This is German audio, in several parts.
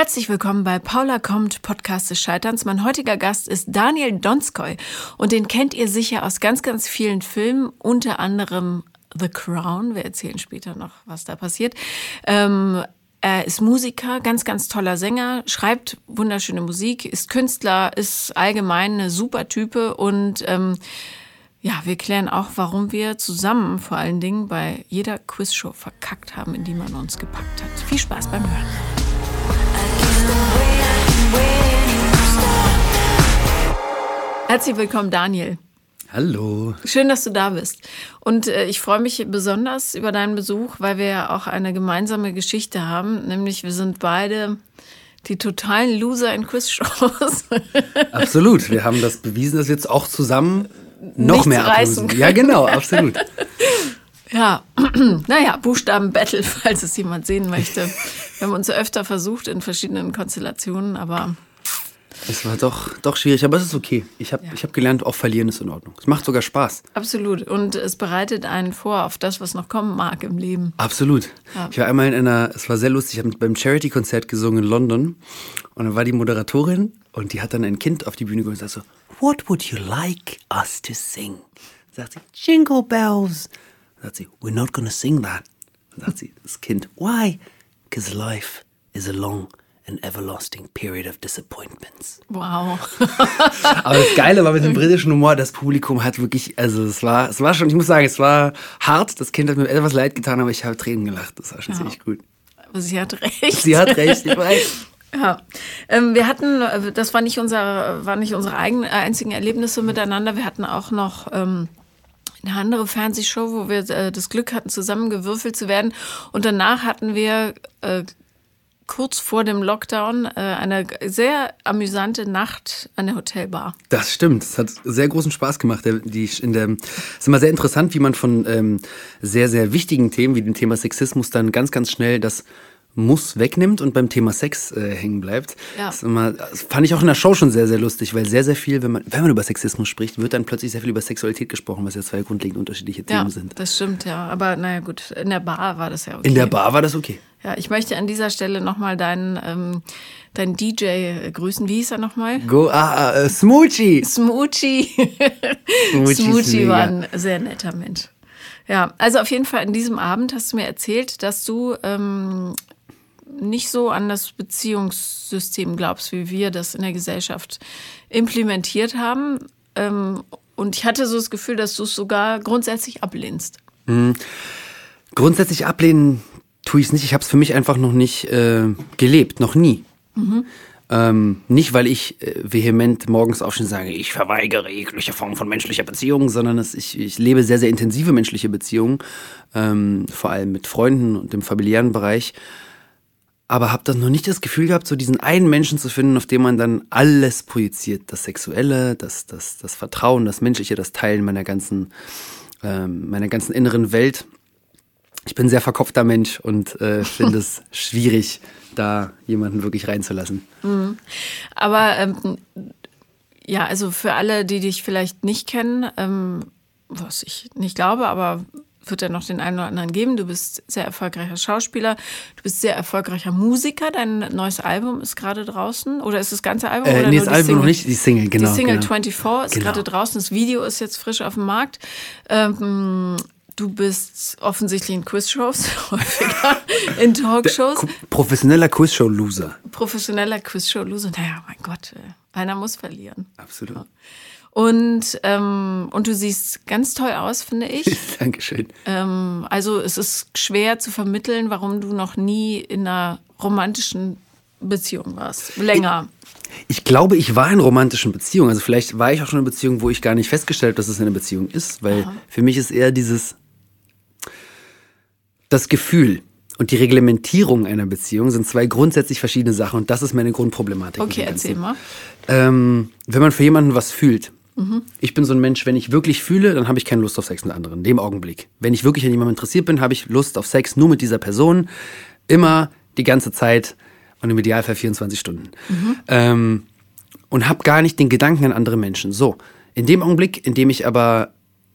Herzlich willkommen bei Paula kommt, Podcast des Scheiterns. Mein heutiger Gast ist Daniel Donskoy und den kennt ihr sicher aus ganz, ganz vielen Filmen, unter anderem The Crown. Wir erzählen später noch, was da passiert. Er ist Musiker, ganz, ganz toller Sänger, schreibt wunderschöne Musik, ist Künstler, ist allgemein eine super Type und wir klären auch, warum wir zusammen vor allen Dingen bei jeder Quizshow verkackt haben, in die man uns gepackt hat. Viel Spaß beim Hören. Herzlich willkommen, Daniel. Hallo. Schön, dass du da bist. Und ich freue mich besonders über deinen Besuch, weil wir ja auch eine gemeinsame Geschichte haben. Nämlich wir sind beide die totalen Loser in Quizshows. Absolut. Wir haben das bewiesen, dass wir jetzt auch zusammen noch mehr ablosen. Ja, genau, absolut. Ja, Buchstaben-Battle, falls es jemand sehen möchte. Wir haben uns öfter versucht in verschiedenen Konstellationen, aber... Es war doch schwierig, aber es ist okay. Ich hab gelernt, auch verlieren ist in Ordnung. Es macht sogar Spaß. Absolut. Und es bereitet einen vor auf das, was noch kommen mag im Leben. Absolut. Ja. Ich war einmal es war sehr lustig, ich habe beim Charity-Konzert gesungen in London. Und dann war die Moderatorin und die hat dann ein Kind auf die Bühne geholt und sagt so, "What would you like us to sing?" Sagt sie, "Jingle Bells." Sagt sie, "We're not gonna sing that." Sagt sie, das Kind, "Why? Because life is a long an everlasting period of disappointments." Wow. Aber das Geile war mit dem britischen Humor, das Publikum hat wirklich, also es war schon, ich muss sagen, es war hart. Das Kind hat mir etwas leid getan, aber ich habe Tränen gelacht. Das war schon ziemlich gut. Aber sie hat recht. Sie hat recht, ich weiß. Ja, wir hatten, das war nicht unsere einzigen Erlebnisse miteinander. Wir hatten auch noch eine andere Fernsehshow, wo wir das Glück hatten, zusammengewürfelt zu werden. Und danach hatten wir kurz vor dem Lockdown eine sehr amüsante Nacht an der Hotelbar. Das stimmt, es hat sehr großen Spaß gemacht. Es ist immer sehr interessant, wie man von sehr, sehr wichtigen Themen wie dem Thema Sexismus dann ganz, ganz schnell das Muss wegnimmt und beim Thema Sex hängen bleibt. Ja. Das fand ich auch in der Show schon sehr, sehr lustig, weil sehr, sehr viel, wenn man über Sexismus spricht, wird dann plötzlich sehr viel über Sexualität gesprochen, was ja zwei grundlegend unterschiedliche Themen sind. Ja, das stimmt, ja. Aber naja gut, in der Bar war das ja okay. In der Bar war das okay. Ja, ich möchte an dieser Stelle nochmal deinen DJ grüßen. Wie hieß er nochmal? Smoochie. Smoochie war ein sehr netter Mensch. Ja, also auf jeden Fall an diesem Abend hast du mir erzählt, dass du nicht so an das Beziehungssystem glaubst, wie wir das in der Gesellschaft implementiert haben. Und ich hatte so das Gefühl, dass du es sogar grundsätzlich ablehnst. Grundsätzlich ablehnen tue ich es nicht. Ich habe es für mich einfach noch nicht gelebt, noch nie. Nicht, weil ich vehement morgens aufstehe und sage, ich verweigere jegliche Form von menschlicher Beziehung, sondern ich lebe sehr, sehr intensive menschliche Beziehungen, vor allem mit Freunden und im familiären Bereich. Aber habe dann noch nicht das Gefühl gehabt, so diesen einen Menschen zu finden, auf den man dann alles projiziert. Das Sexuelle, das Vertrauen, das Menschliche, das Teilen meiner ganzen inneren Welt. Ich bin ein sehr verkopfter Mensch und finde es schwierig, da jemanden wirklich reinzulassen. Aber also für alle, die dich vielleicht nicht kennen, was ich nicht glaube, aber wird ja noch den einen oder anderen geben. Du bist sehr erfolgreicher Schauspieler, du bist sehr erfolgreicher Musiker. Dein neues Album ist gerade draußen. Oder ist das ganze Album? Oder nee, das Album noch nicht, die Single, genau. Die Single genau. 24 ist gerade draußen. Das Video ist jetzt frisch auf dem Markt. Du bist offensichtlich in Quizshows, häufiger in Talkshows. Professioneller Quizshow-Loser. Naja, mein Gott, einer muss verlieren. Absolut. Ja. Und du siehst ganz toll aus, finde ich. Dankeschön. Also es ist schwer zu vermitteln, warum du noch nie in einer romantischen Beziehung warst. Länger. Ich glaube, ich war in romantischen Beziehungen. Also vielleicht war ich auch schon in einer Beziehung, wo ich gar nicht festgestellt habe, dass es eine Beziehung ist. Weil für mich ist eher das Gefühl und die Reglementierung einer Beziehung sind zwei grundsätzlich verschiedene Sachen. Und das ist meine Grundproblematik. Okay, erzähl mal. Wenn man für jemanden was fühlt. Ich bin so ein Mensch, wenn ich wirklich fühle, dann habe ich keine Lust auf Sex mit anderen. In dem Augenblick. Wenn ich wirklich an jemandem interessiert bin, habe ich Lust auf Sex nur mit dieser Person. Immer, die ganze Zeit und im Idealfall 24 Stunden. Und habe gar nicht den Gedanken an andere Menschen. So, in dem Augenblick, in dem ich aber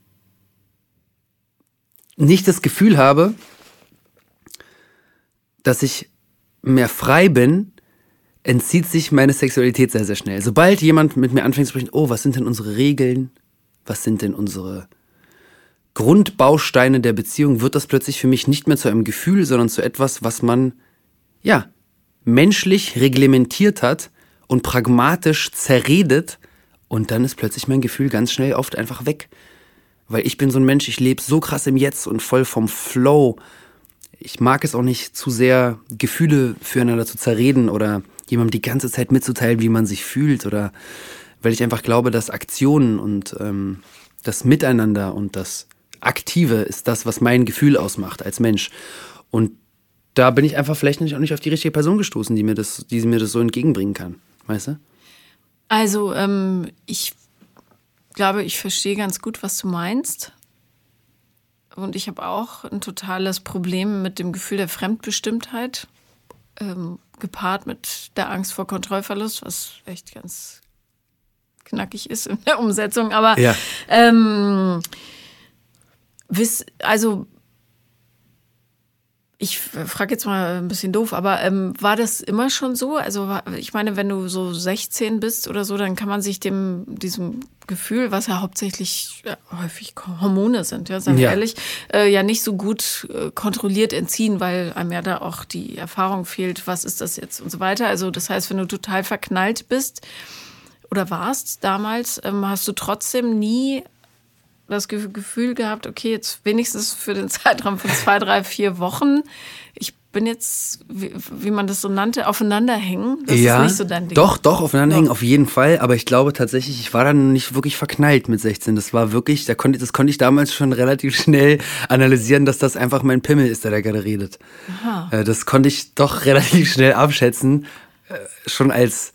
nicht das Gefühl habe, dass ich mehr frei bin, entzieht sich meine Sexualität sehr, sehr schnell. Sobald jemand mit mir anfängt zu sprechen, oh, was sind denn unsere Regeln? Was sind denn unsere Grundbausteine der Beziehung? Wird das plötzlich für mich nicht mehr zu einem Gefühl, sondern zu etwas, was man, ja, menschlich reglementiert hat und pragmatisch zerredet. Und dann ist plötzlich mein Gefühl ganz schnell oft einfach weg. Weil ich bin so ein Mensch, ich lebe so krass im Jetzt und voll vom Flow. Ich mag es auch nicht zu sehr, Gefühle füreinander zu zerreden oder jemandem die ganze Zeit mitzuteilen, wie man sich fühlt. Oder weil ich einfach glaube, dass Aktionen und das Miteinander und das Aktive ist das, was mein Gefühl ausmacht als Mensch. Und da bin ich einfach vielleicht auch nicht auf die richtige Person gestoßen, die mir das so entgegenbringen kann. Weißt du? Also, ich glaube, ich verstehe ganz gut, was du meinst. Und ich habe auch ein totales Problem mit dem Gefühl der Fremdbestimmtheit, gepaart mit der Angst vor Kontrollverlust, was echt ganz knackig ist in der Umsetzung. Aber ja. Also ich frage jetzt mal ein bisschen doof, aber war das immer schon so? Also ich meine, wenn du so 16 bist oder so, dann kann man sich diesem Gefühl, was ja hauptsächlich häufig Hormone sind, ja, sagen wir ehrlich, ja nicht so gut kontrolliert entziehen, weil einem ja da auch die Erfahrung fehlt, was ist das jetzt und so weiter. Also das heißt, wenn du total verknallt bist oder warst damals, hast du trotzdem nie das Gefühl gehabt, okay, jetzt wenigstens für den Zeitraum von 2, 3, 4 Wochen, ich bin jetzt, wie man das so nannte, aufeinanderhängen. Das ist nicht so dein Ding. Doch, aufeinanderhängen auf jeden Fall, aber ich glaube tatsächlich, ich war dann nicht wirklich verknallt mit 16. Das war wirklich, das konnte ich damals schon relativ schnell analysieren, dass das einfach mein Pimmel ist, der da gerade redet. Aha. Das konnte ich doch relativ schnell abschätzen, schon als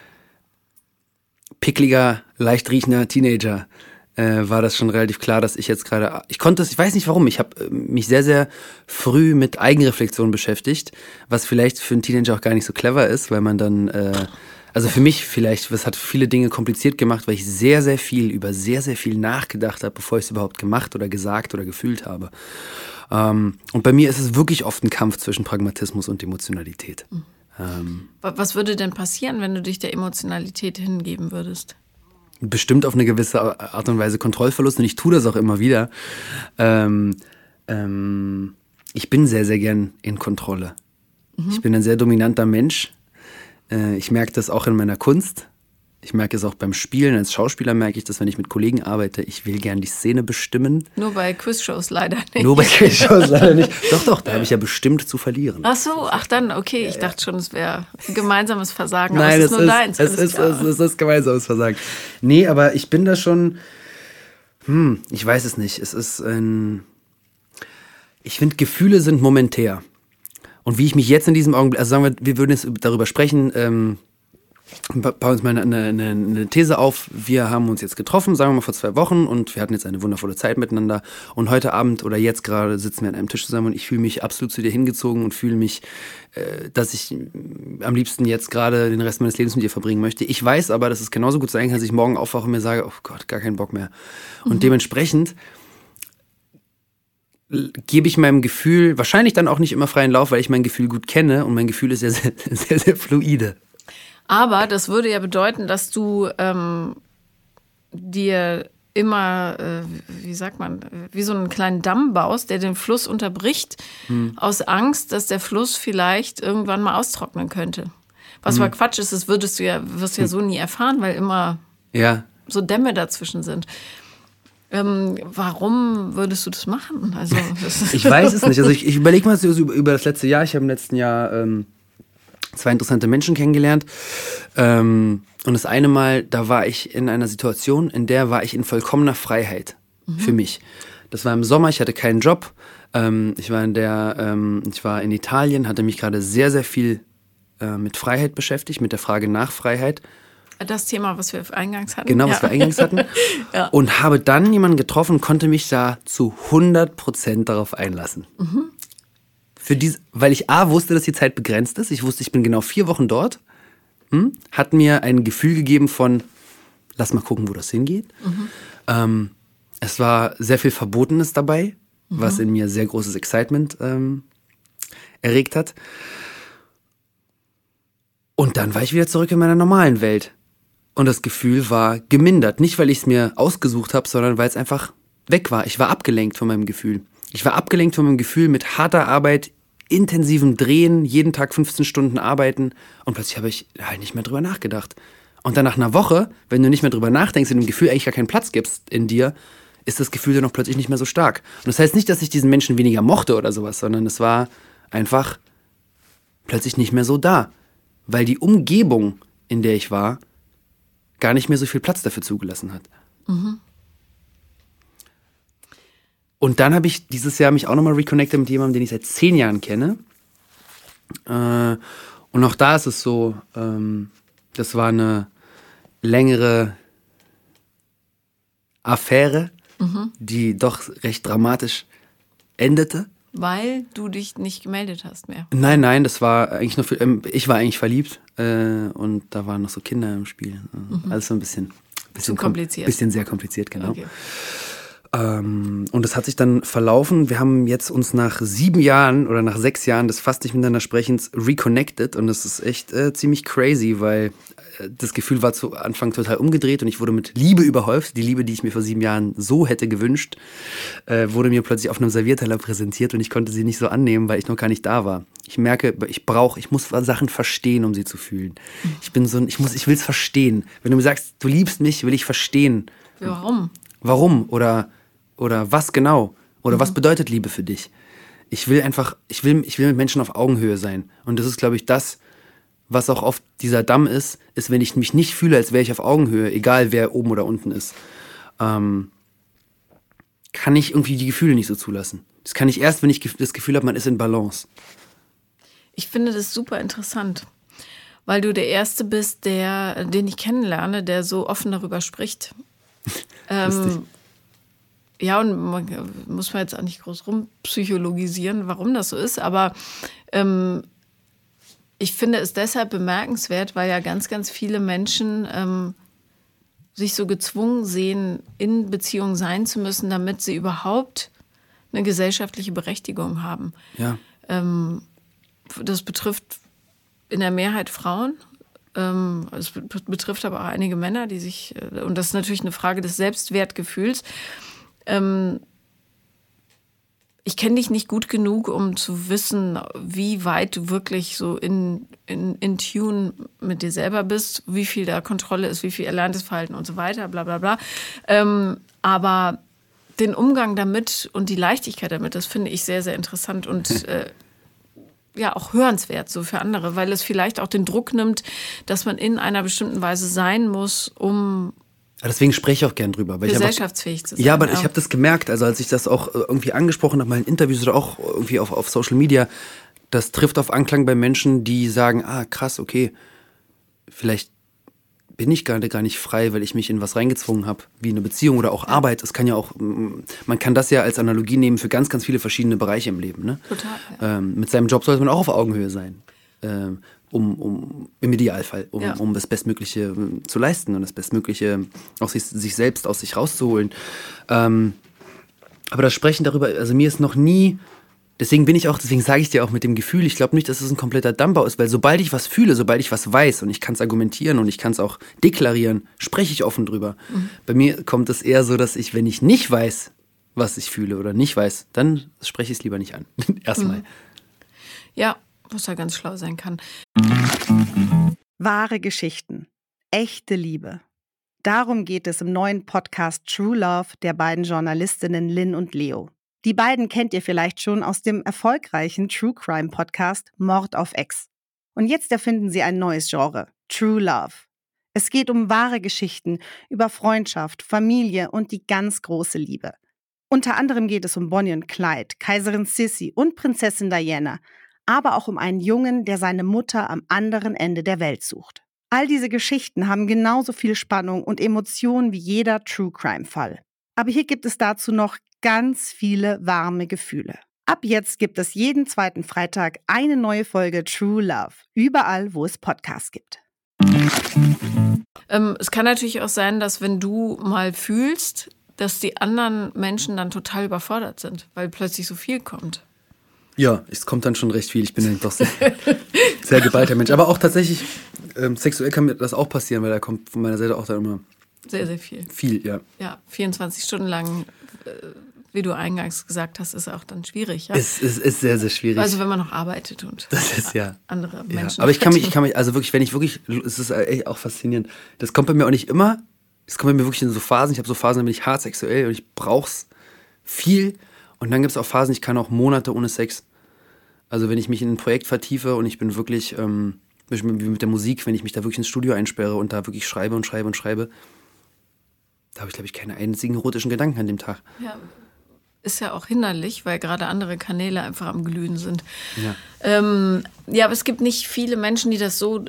pickliger, leicht riechender Teenager. War das schon relativ klar, dass ich jetzt gerade, ich weiß nicht warum, ich habe mich sehr, sehr früh mit Eigenreflexion beschäftigt, was vielleicht für einen Teenager auch gar nicht so clever ist, weil man dann, also für mich vielleicht, das hat viele Dinge kompliziert gemacht, weil ich sehr, sehr viel über sehr, sehr viel nachgedacht habe, bevor ich es überhaupt gemacht oder gesagt oder gefühlt habe. Und bei mir ist es wirklich oft ein Kampf zwischen Pragmatismus und Emotionalität. Was würde denn passieren, wenn du dich der Emotionalität hingeben würdest? Bestimmt auf eine gewisse Art und Weise Kontrollverlust und ich tue das auch immer wieder. Ich bin sehr, sehr gern in Kontrolle. Ich bin ein sehr dominanter Mensch. Ich merke das auch in meiner Kunst. Ich merke es auch beim Spielen. Als Schauspieler merke ich das, wenn ich mit Kollegen arbeite. Ich will gern die Szene bestimmen. Nur bei Quizshows leider nicht. Nur bei Quizshows leider nicht. Doch, da habe ich ja bestimmt zu verlieren. Ach so, dann, okay. Ich dachte schon, es wäre ein gemeinsames Versagen. Nein, aber es ist nur deins. Es ist gemeinsames Versagen. Nee, aber ich bin da schon, ich weiß es nicht. Ich finde, Gefühle sind momentär. Und wie ich mich jetzt in diesem Augenblick, also sagen wir würden jetzt darüber sprechen, bauen uns mal eine These auf. Wir haben uns jetzt getroffen, sagen wir mal vor 2 Wochen und wir hatten jetzt eine wundervolle Zeit miteinander und heute Abend oder jetzt gerade sitzen wir an einem Tisch zusammen und ich fühle mich absolut zu dir hingezogen und fühle mich, dass ich am liebsten jetzt gerade den Rest meines Lebens mit dir verbringen möchte. Ich weiß aber, dass es genauso gut sein kann, dass ich morgen aufwache und mir sage, oh Gott, gar keinen Bock mehr. Und dementsprechend gebe ich meinem Gefühl wahrscheinlich dann auch nicht immer freien Lauf, weil ich mein Gefühl gut kenne und mein Gefühl ist sehr, sehr, sehr, sehr fluide. Aber das würde ja bedeuten, dass du dir immer, wie sagt man, wie so einen kleinen Damm baust, der den Fluss unterbricht, aus Angst, dass der Fluss vielleicht irgendwann mal austrocknen könnte. Was aber Quatsch ist, das wirst du ja so nie erfahren, weil immer so Dämme dazwischen sind. Warum würdest du das machen? Also, ich weiß es nicht. Also ich überlege mal so über das letzte Jahr. Ich habe im letzten Jahr 2 interessante Menschen kennengelernt. Und das eine Mal, da war ich in einer Situation, in der war ich in vollkommener Freiheit für mich. Das war im Sommer, ich hatte keinen Job. Ich war in Italien, hatte mich gerade sehr, sehr viel mit Freiheit beschäftigt, mit der Frage nach Freiheit. Das Thema, was wir eingangs hatten. Genau, was wir eingangs hatten. Ja. Und habe dann jemanden getroffen, konnte mich da zu 100% darauf einlassen. Weil ich wusste, dass die Zeit begrenzt ist. Ich wusste, ich bin genau 4 Wochen dort. Hat mir ein Gefühl gegeben von, lass mal gucken, wo das hingeht. Es war sehr viel Verbotenes dabei, was in mir sehr großes Excitement erregt hat. Und dann war ich wieder zurück in meiner normalen Welt. Und das Gefühl war gemindert. Nicht, weil ich es mir ausgesucht habe, sondern weil es einfach weg war. Ich war abgelenkt von meinem Gefühl. Ich war abgelenkt von meinem Gefühl mit harter Arbeit, intensivem Drehen, jeden Tag 15 Stunden arbeiten. Und plötzlich habe ich halt nicht mehr drüber nachgedacht. Und dann nach einer Woche, wenn du nicht mehr drüber nachdenkst und dem Gefühl eigentlich gar keinen Platz gibst in dir, ist das Gefühl dann auch plötzlich nicht mehr so stark. Und das heißt nicht, dass ich diesen Menschen weniger mochte oder sowas, sondern es war einfach plötzlich nicht mehr so da. Weil die Umgebung, in der ich war, gar nicht mehr so viel Platz dafür zugelassen hat. Mhm. Und dann habe ich dieses Jahr mich auch nochmal reconnected mit jemandem, den ich seit 10 Jahren kenne. Und auch da ist es so, das war eine längere Affäre, die doch recht dramatisch endete. Weil du dich nicht gemeldet hast mehr. Nein, das war eigentlich noch ich war eigentlich verliebt und da waren noch so Kinder im Spiel. Alles so ein bisschen kompliziert. Bisschen sehr kompliziert, genau. Okay. Und das hat sich dann verlaufen. Wir haben jetzt uns nach 7 Jahren oder nach 6 Jahren des fast nicht miteinander Sprechens reconnected und das ist echt ziemlich crazy, weil das Gefühl war zu Anfang total umgedreht und ich wurde mit Liebe überhäuft. Die Liebe, die ich mir vor 7 Jahren so hätte gewünscht, wurde mir plötzlich auf einem Servierteller präsentiert und ich konnte sie nicht so annehmen, weil ich noch gar nicht da war. Ich merke, ich muss Sachen verstehen, um sie zu fühlen. Ich will es verstehen. Wenn du mir sagst, du liebst mich, will ich verstehen. Warum? Warum? Oder was genau? Oder was bedeutet Liebe für dich? Ich will mit Menschen auf Augenhöhe sein. Und das ist, glaube ich, das, was auch oft dieser Damm ist, wenn ich mich nicht fühle, als wäre ich auf Augenhöhe, egal wer oben oder unten ist, kann ich irgendwie die Gefühle nicht so zulassen. Das kann ich erst, wenn ich das Gefühl habe, man ist in Balance. Ich finde das super interessant, weil du der Erste bist, den ich kennenlerne, der so offen darüber spricht. Ja, und muss man jetzt auch nicht groß rumpsychologisieren, warum das so ist, aber ich finde es deshalb bemerkenswert, weil ja ganz, ganz viele Menschen sich so gezwungen sehen, in Beziehung sein zu müssen, damit sie überhaupt eine gesellschaftliche Berechtigung haben. Ja. Das betrifft in der Mehrheit Frauen. Es betrifft aber auch einige Männer, die sich, und das ist natürlich eine Frage des Selbstwertgefühls. Ich kenne dich nicht gut genug, um zu wissen, wie weit du wirklich so in Tune mit dir selber bist, wie viel da Kontrolle ist, wie viel erlerntes Verhalten und so weiter, bla bla bla. Aber den Umgang damit und die Leichtigkeit damit, das finde ich sehr, sehr interessant und ja auch hörenswert so für andere, weil es vielleicht auch den Druck nimmt, dass man in einer bestimmten Weise sein muss, um Deswegen spreche ich auch gern drüber. Weil gesellschaftsfähig zu sein. Ja, aber ich habe das gemerkt, also als ich das auch irgendwie angesprochen habe, mal in Interviews oder auch irgendwie auf Social Media, das trifft auf Anklang bei Menschen, die sagen, krass, okay, vielleicht bin ich gar nicht frei, weil ich mich in was reingezwungen habe, wie eine Beziehung oder auch Arbeit. Es kann ja auch, man kann das ja als Analogie nehmen für ganz, ganz viele verschiedene Bereiche im Leben. Ne? Total. Ja. Mit seinem Job sollte man auch auf Augenhöhe sein. Im Idealfall, um das Bestmögliche zu leisten und das Bestmögliche aus sich selbst aus sich rauszuholen. Aber das Sprechen darüber, also mir ist noch nie, deswegen sage ich dir auch mit dem Gefühl, ich glaube nicht, dass es ein kompletter Dammbau ist, weil sobald ich was fühle, sobald ich was weiß und ich kann es argumentieren und ich kann es auch deklarieren, spreche ich offen drüber. Bei mir kommt es eher so, dass wenn ich nicht weiß, was ich fühle oder nicht weiß, dann spreche ich es lieber nicht an. Erstmal. Ja, was ja ganz schlau sein kann. Wahre Geschichten. Echte Liebe. Darum geht es im neuen Podcast True Love der beiden Journalistinnen Lynn und Leo. Die beiden kennt ihr vielleicht schon aus dem erfolgreichen True Crime Podcast Mord auf Ex. Und jetzt erfinden sie ein neues Genre, True Love. Es geht um wahre Geschichten über Freundschaft, Familie und die ganz große Liebe. Unter anderem geht es um Bonnie und Clyde, Kaiserin Sissi und Prinzessin Diana, aber auch um einen Jungen, der seine Mutter am anderen Ende der Welt sucht. All diese Geschichten haben genauso viel Spannung und Emotionen wie jeder True-Crime-Fall. Aber hier gibt es dazu noch ganz viele warme Gefühle. Ab jetzt gibt es jeden zweiten Freitag eine neue Folge True Love, überall, wo es Podcasts gibt. Es kann natürlich auch sein, dass wenn du mal fühlst, dass die anderen Menschen dann total überfordert sind, weil plötzlich so viel kommt. Ja, es kommt dann schon recht viel. Ich bin dann doch sehr, sehr geballter Mensch. Aber auch tatsächlich, sexuell kann mir das auch passieren, weil da kommt von meiner Seite auch dann immer sehr, sehr viel. Viel, ja. Ja, 24 Stunden lang, wie du eingangs gesagt hast, ist auch dann schwierig. Ja? Es ist sehr, sehr schwierig. Also wenn man noch arbeitet und das ist, ja. andere Menschen. Ja. Aber ich kann mich, also wirklich, wenn ich wirklich, es ist echt auch faszinierend. Das kommt bei mir auch nicht immer. Es kommt bei mir wirklich in so Phasen. Ich habe so Phasen, da bin ich hart sexuell und ich brauch's viel. Und dann gibt es auch Phasen, ich kann auch Monate ohne Sex. Also wenn ich mich in ein Projekt vertiefe und ich bin wirklich, wie mit der Musik, wenn ich mich da wirklich ins Studio einsperre und da wirklich schreibe, da habe ich, glaube ich, keine einzigen erotischen Gedanken an dem Tag. Ja, ist ja auch hinderlich, weil gerade andere Kanäle einfach am Glühen sind. Ja, ja, aber es gibt nicht viele Menschen, die das so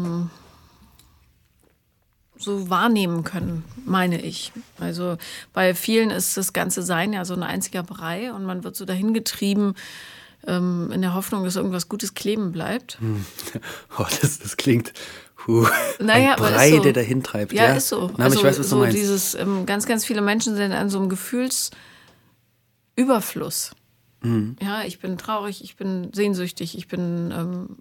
wahrnehmen können, meine ich. Also bei vielen ist das ganze Sein ja so ein einziger Brei und man wird so dahin getrieben, in der Hoffnung, dass irgendwas Gutes kleben bleibt. Oh, das klingt naja, ein Brei, so. Der dahin treibt. Ja, ist so. Na, aber ich weiß, was du meinst. Dieses, ganz, ganz viele Menschen sind an so einem Gefühlsüberfluss. Mhm. Ja, ich bin traurig, ich bin sehnsüchtig, ich bin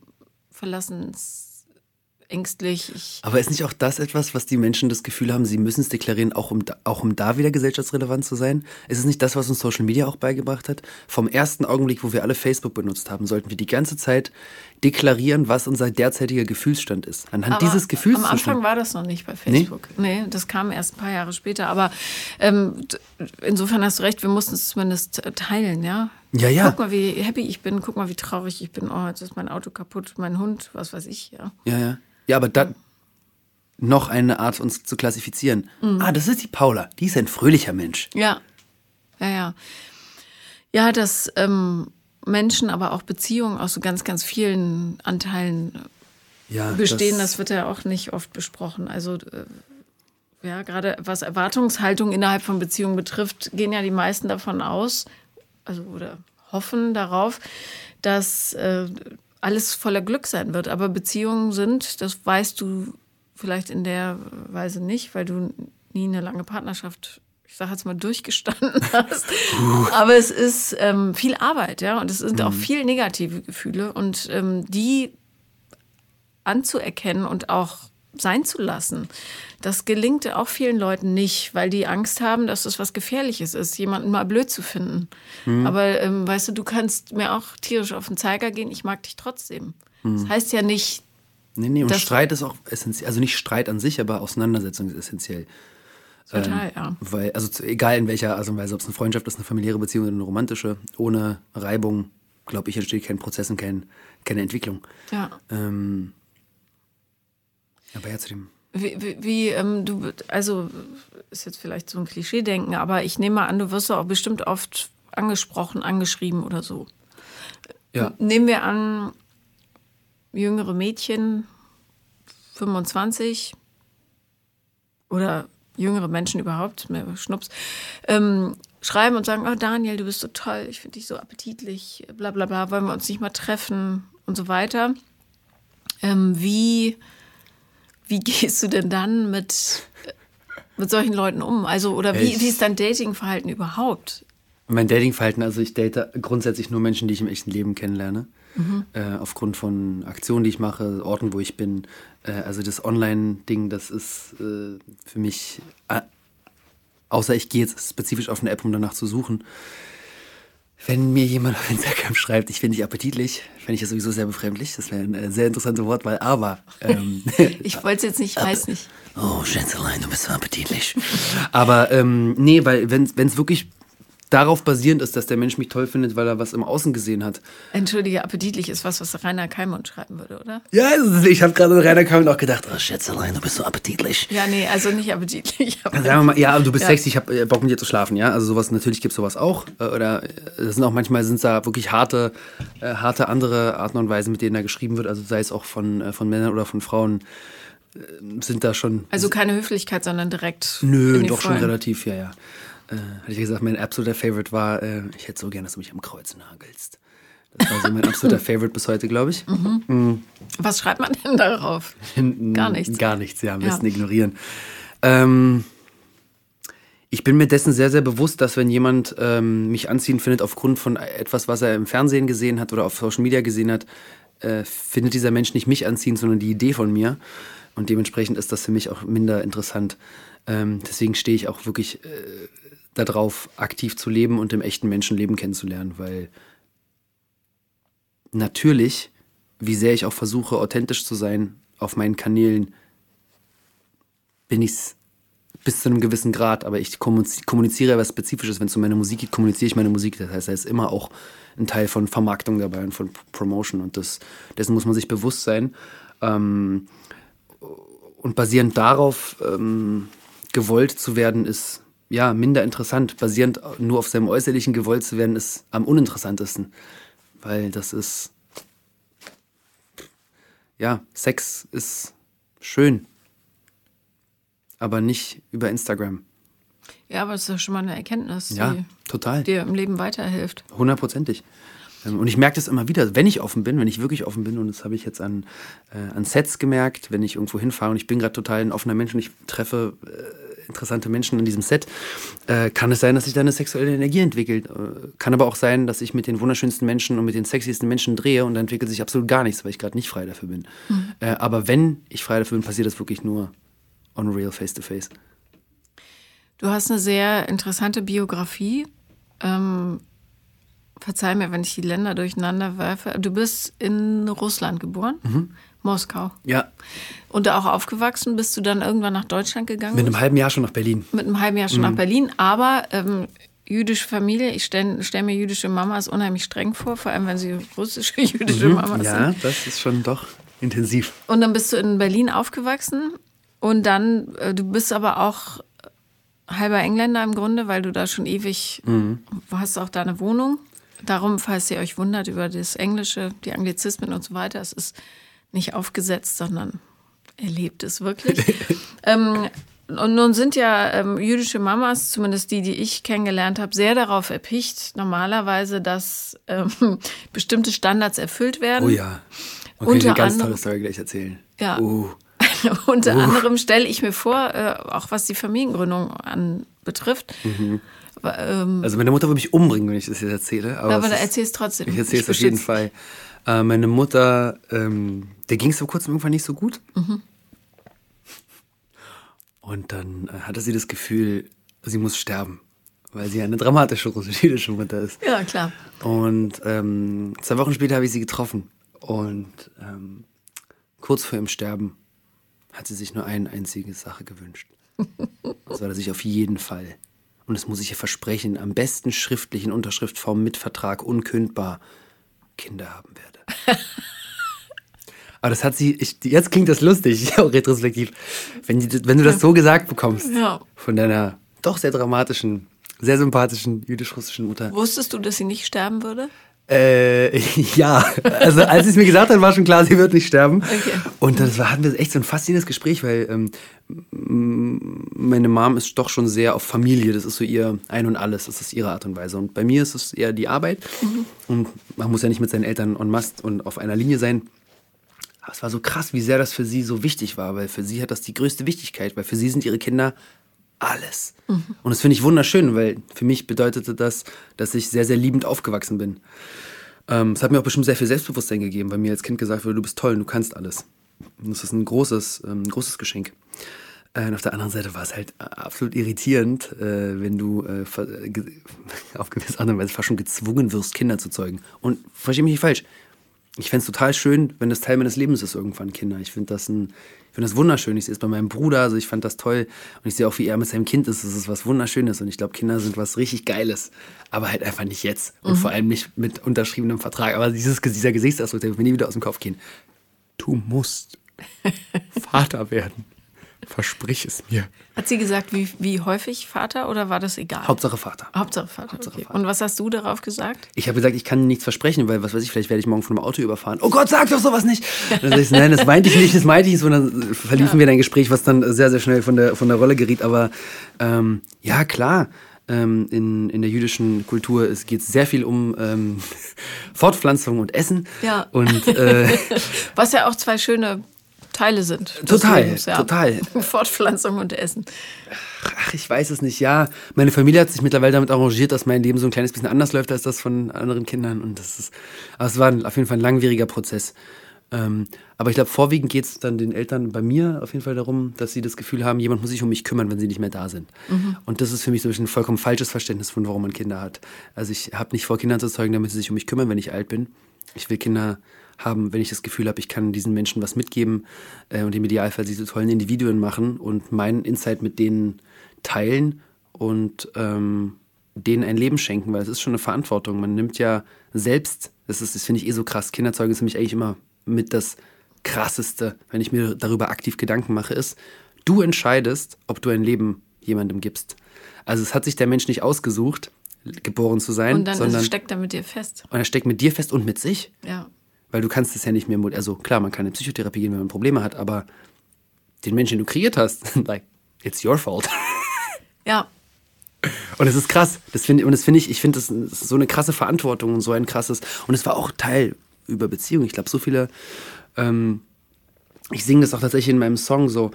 verlassensängstlich. Aber ist nicht auch das etwas, was die Menschen das Gefühl haben, sie müssen es deklarieren, auch um da wieder gesellschaftsrelevant zu sein? Ist es nicht das, was uns Social Media auch beigebracht hat? Vom ersten Augenblick, wo wir alle Facebook benutzt haben, sollten wir die ganze Zeit deklarieren, was unser derzeitiger Gefühlsstand ist. Anhand dieses Gefühls. Am Anfang war das noch nicht bei Facebook. Nee, das kam erst ein paar Jahre später. Aber insofern hast du recht, wir mussten es zumindest teilen, ja? Ja, ja. Guck mal, wie happy ich bin, guck mal, wie traurig ich bin. Oh, jetzt ist mein Auto kaputt, mein Hund, was weiß ich, ja. Ja, ja. Ja, aber dann noch eine Art, uns zu klassifizieren. Das ist die Paula. Die ist ein fröhlicher Mensch. Ja. Ja, dass Menschen, aber auch Beziehungen aus so ganz, ganz vielen Anteilen bestehen, das wird ja auch nicht oft besprochen. Also ja, gerade was Erwartungshaltung innerhalb von Beziehungen betrifft, gehen ja die meisten davon aus, also oder hoffen darauf, dass alles voller Glück sein wird. Aber Beziehungen sind, das weißt du vielleicht in der Weise nicht, weil du nie eine lange Partnerschaft, ich sage jetzt mal, durchgestanden hast. Aber es ist viel Arbeit, ja, und es sind auch viel negative Gefühle und die anzuerkennen und auch sein zu lassen, das gelingt auch vielen Leuten nicht, weil die Angst haben, dass das was Gefährliches ist, jemanden mal blöd zu finden. Aber weißt du kannst mir auch tierisch auf den Zeiger gehen, ich mag dich trotzdem. Das heißt ja nicht... Nee, und Streit ist auch essentiell, also nicht Streit an sich, aber Auseinandersetzung ist essentiell. Total, ja. Weil, also egal in welcher Art und Weise, ob es eine Freundschaft ist, eine familiäre Beziehung oder eine romantische, ohne Reibung, glaube ich, entsteht kein Prozess und keine Entwicklung. Ja. Aber ja, zu dem... du, also ist jetzt vielleicht so ein Klischee-Denken, aber ich nehme mal an, du wirst auch bestimmt oft angesprochen, angeschrieben oder so. Ja. Nehmen wir an, jüngere Mädchen, 25 oder jüngere Menschen überhaupt, mehr Schnups, schreiben und sagen, oh Daniel, du bist so toll, ich finde dich so appetitlich, bla bla bla, wollen wir uns nicht mal treffen und so weiter. Wie gehst du denn dann mit solchen Leuten um? Also, oder wie ist dein Datingverhalten überhaupt? Mein Datingverhalten, also ich date grundsätzlich nur Menschen, die ich im echten Leben kennenlerne. Aufgrund von Aktionen, die ich mache, Orten, wo ich bin. Also das Online-Ding, das ist für mich, außer ich gehe jetzt spezifisch auf eine App, um danach zu suchen. Wenn mir jemand auf Instagram schreibt, ich finde dich appetitlich, fände ich das sowieso sehr befremdlich. Das wäre eine sehr interessante Wortwahl, aber... ich wollte es jetzt nicht, ich weiß nicht. Oh, Schätzelein, du bist so appetitlich. Aber nee, weil wenn es wirklich darauf basierend ist, dass der Mensch mich toll findet, weil er was im Außen gesehen hat. Entschuldige, appetitlich ist was Rainer Kallmund schreiben würde, oder? Ja, ich habe gerade an Rainer Kallmund auch gedacht, oh Schätzelein, du bist so appetitlich. Ja, nee, also nicht appetitlich. Sagen wir mal, ja, du bist sexy, ich habe Bock mit dir zu schlafen, ja? Also sowas, natürlich gibt es sowas auch. Oder das sind auch manchmal da wirklich harte andere Arten und Weisen, mit denen da geschrieben wird. Also sei es auch von Männern oder von Frauen, sind da schon... Also keine Höflichkeit, sondern direkt... Nö, doch schon relativ, ja. Hatte ich ja gesagt, mein absoluter Favorite war, ich hätte so gern, dass du mich am Kreuz nagelst. Das war so mein absoluter Favorite bis heute, glaube ich. Was schreibt man denn darauf? Gar nichts. Gar nichts, ja, am besten ignorieren. Ich bin mir dessen sehr, sehr bewusst, dass wenn jemand mich anziehend findet aufgrund von etwas, was er im Fernsehen gesehen hat oder auf Social Media gesehen hat, findet dieser Mensch nicht mich anziehend, sondern die Idee von mir. Und dementsprechend ist das für mich auch minder interessant. Deswegen stehe ich auch wirklich darauf, aktiv zu leben und im echten Menschenleben kennenzulernen, weil natürlich, wie sehr ich auch versuche, authentisch zu sein auf meinen Kanälen, bin ich es bis zu einem gewissen Grad, aber ich kommuniziere was Spezifisches. Wenn es um meine Musik geht, kommuniziere ich meine Musik. Das heißt, da ist immer auch ein Teil von Vermarktung dabei und von Promotion und dessen muss man sich bewusst sein. Und basierend darauf gewollt zu werden, ist ja minder interessant. Basierend nur auf seinem Äußerlichen gewollt zu werden, ist am uninteressantesten. Weil das ist, ja, Sex ist schön, aber nicht über Instagram. Ja, aber das ist ja schon mal eine Erkenntnis, Ja, die total. dir im Leben weiterhilft. 100%. Und ich merke das immer wieder, wenn ich wirklich offen bin, und das habe ich jetzt an Sets gemerkt, wenn ich irgendwo hinfahre und ich bin gerade total ein offener Mensch und ich treffe interessante Menschen an diesem Set, kann es sein, dass sich da eine sexuelle Energie entwickelt. Kann aber auch sein, dass ich mit den wunderschönsten Menschen und mit den sexiesten Menschen drehe und dann entwickelt sich absolut gar nichts, weil ich gerade nicht frei dafür bin. Aber wenn ich frei dafür bin, passiert das wirklich nur on real, face to face. Du hast eine sehr interessante Biografie. Verzeih mir, wenn ich die Länder durcheinander werfe. Du bist in Russland geboren, Moskau. Ja. Und da auch aufgewachsen, bist du dann irgendwann nach Deutschland gegangen? Mit einem halben Jahr schon nach Berlin. Mit einem halben Jahr schon nach Berlin, aber jüdische Familie, ich stell mir jüdische Mamas unheimlich streng vor, vor allem wenn sie russische jüdische Mamas sind. Ja, das ist schon doch intensiv. Und dann bist du in Berlin aufgewachsen und dann, du bist aber auch halber Engländer im Grunde, weil du da schon ewig, hast auch da eine Wohnung. Darum, falls ihr euch wundert über das Englische, die Anglizismen und so weiter, es ist nicht aufgesetzt, sondern er lebt es wirklich. Und nun sind ja jüdische Mamas, zumindest die ich kennengelernt habe, sehr darauf erpicht, normalerweise, dass bestimmte Standards erfüllt werden. Oh ja. Man kann eine ganz tolle Story gleich erzählen. Ja. Unter anderem stelle ich mir vor, auch was die Familiengründung anbetrifft. Also meine Mutter würde mich umbringen, wenn ich das jetzt erzähle. Aber da erzähl's trotzdem. Ich erzähle es auf jeden Fall. Meine Mutter, der ging es vor kurzem irgendwann nicht so gut. Und dann hatte sie das Gefühl, sie muss sterben, weil sie eine dramatische russisch-jüdische Mutter ist. Ja, klar. Und 2 Wochen später habe ich sie getroffen. Und kurz vor ihrem Sterben hat sie sich nur eine einzige Sache gewünscht. Das war, dass ich auf jeden Fall, und das muss ich ihr versprechen, am besten schriftlich in Unterschriftform mit Vertrag unkündbar Kinder haben werde. Aber das hat sie, jetzt klingt das lustig, auch retrospektiv, wenn du das so gesagt bekommst, von deiner doch sehr dramatischen, sehr sympathischen jüdisch-russischen Mutter. Wusstest du, dass sie nicht sterben würde? Ja, also als sie es mir gesagt hat, war schon klar, sie wird nicht sterben. Okay. Und dann hatten wir echt so ein faszinierendes Gespräch, weil meine Mom ist doch schon sehr auf Familie, das ist so ihr Ein und Alles, das ist ihre Art und Weise. Und bei mir ist es eher die Arbeit und man muss ja nicht mit seinen Eltern en masse und auf einer Linie sein. Aber es war so krass, wie sehr das für sie so wichtig war, weil für sie hat das die größte Wichtigkeit, weil für sie sind ihre Kinder alles. Und das finde ich wunderschön, weil für mich bedeutete das, dass ich sehr, sehr liebend aufgewachsen bin. Es hat mir auch bestimmt sehr viel Selbstbewusstsein gegeben, weil mir als Kind gesagt wurde, du bist toll und du kannst alles. Und das ist ein großes Geschenk. Und auf der anderen Seite war es halt absolut irritierend, wenn du auf gewisse Art und Weise fast schon gezwungen wirst, Kinder zu zeugen. Und verstehe mich nicht falsch. Ich fände es total schön, wenn das Teil meines Lebens ist, irgendwann Kinder. Ich finde das wunderschön. Ich sehe es bei meinem Bruder, also ich fand das toll. Und ich sehe auch, wie er mit seinem Kind ist. Das ist was Wunderschönes. Und ich glaube, Kinder sind was richtig Geiles. Aber halt einfach nicht jetzt. Und vor allem nicht mit unterschriebenem Vertrag. Aber dieser Gesichtsausdruck, der wird mir nie wieder aus dem Kopf gehen. Du musst Vater werden. Versprich es mir. Hat sie gesagt, wie häufig Vater oder war das egal? Hauptsache Vater. Hauptsache Vater. Und was hast du darauf gesagt? Ich habe gesagt, ich kann nichts versprechen, weil, was weiß ich, vielleicht werde ich morgen von einem Auto überfahren. Oh Gott, sag doch sowas nicht! Dann sag ich, nein, das meinte ich nicht, das meinte ich. Und dann verliefen wir in ein Gespräch, was dann sehr, sehr schnell von der Rolle geriet. Aber ja, klar, in der jüdischen Kultur geht es sehr viel um Fortpflanzung und Essen. Ja. Und, was ja auch 2 schöne Teile sind. Total, Lebens, ja. total. Fortpflanzung und Essen. Ach, ich weiß es nicht. Ja, meine Familie hat sich mittlerweile damit arrangiert, dass mein Leben so ein kleines bisschen anders läuft als das von anderen Kindern. Und aber es war auf jeden Fall ein langwieriger Prozess. Aber ich glaube, vorwiegend geht es dann den Eltern bei mir auf jeden Fall darum, dass sie das Gefühl haben, jemand muss sich um mich kümmern, wenn sie nicht mehr da sind. Und das ist für mich so ein vollkommen falsches Verständnis von, warum man Kinder hat. Also ich habe nicht vor, Kinder zu zeugen, damit sie sich um mich kümmern, wenn ich alt bin. Ich will Kinder haben, wenn ich das Gefühl habe, ich kann diesen Menschen was mitgeben und im Idealfall sie zu tollen Individuen machen und meinen Insight mit denen teilen und denen ein Leben schenken, weil es ist schon eine Verantwortung. Man nimmt ja selbst, das finde ich so krass, Kinderzeugen ist für mich eigentlich immer mit das Krasseste, wenn ich mir darüber aktiv Gedanken mache, ist, du entscheidest, ob du ein Leben jemandem gibst. Also es hat sich der Mensch nicht ausgesucht, geboren zu sein. Und dann sondern steckt er mit dir fest. Und er steckt mit dir fest und mit sich. Ja. Weil du kannst es ja nicht mehr, also klar, man kann in Psychotherapie gehen, wenn man Probleme hat, aber den Menschen, den du kreiert hast, like, it's your fault. Ja. Und es ist krass. Ich finde, das ist so eine krasse Verantwortung und so ein krasses, und es war auch Teil über Beziehung. Ich glaube, so viele, ich singe das auch tatsächlich in meinem Song so,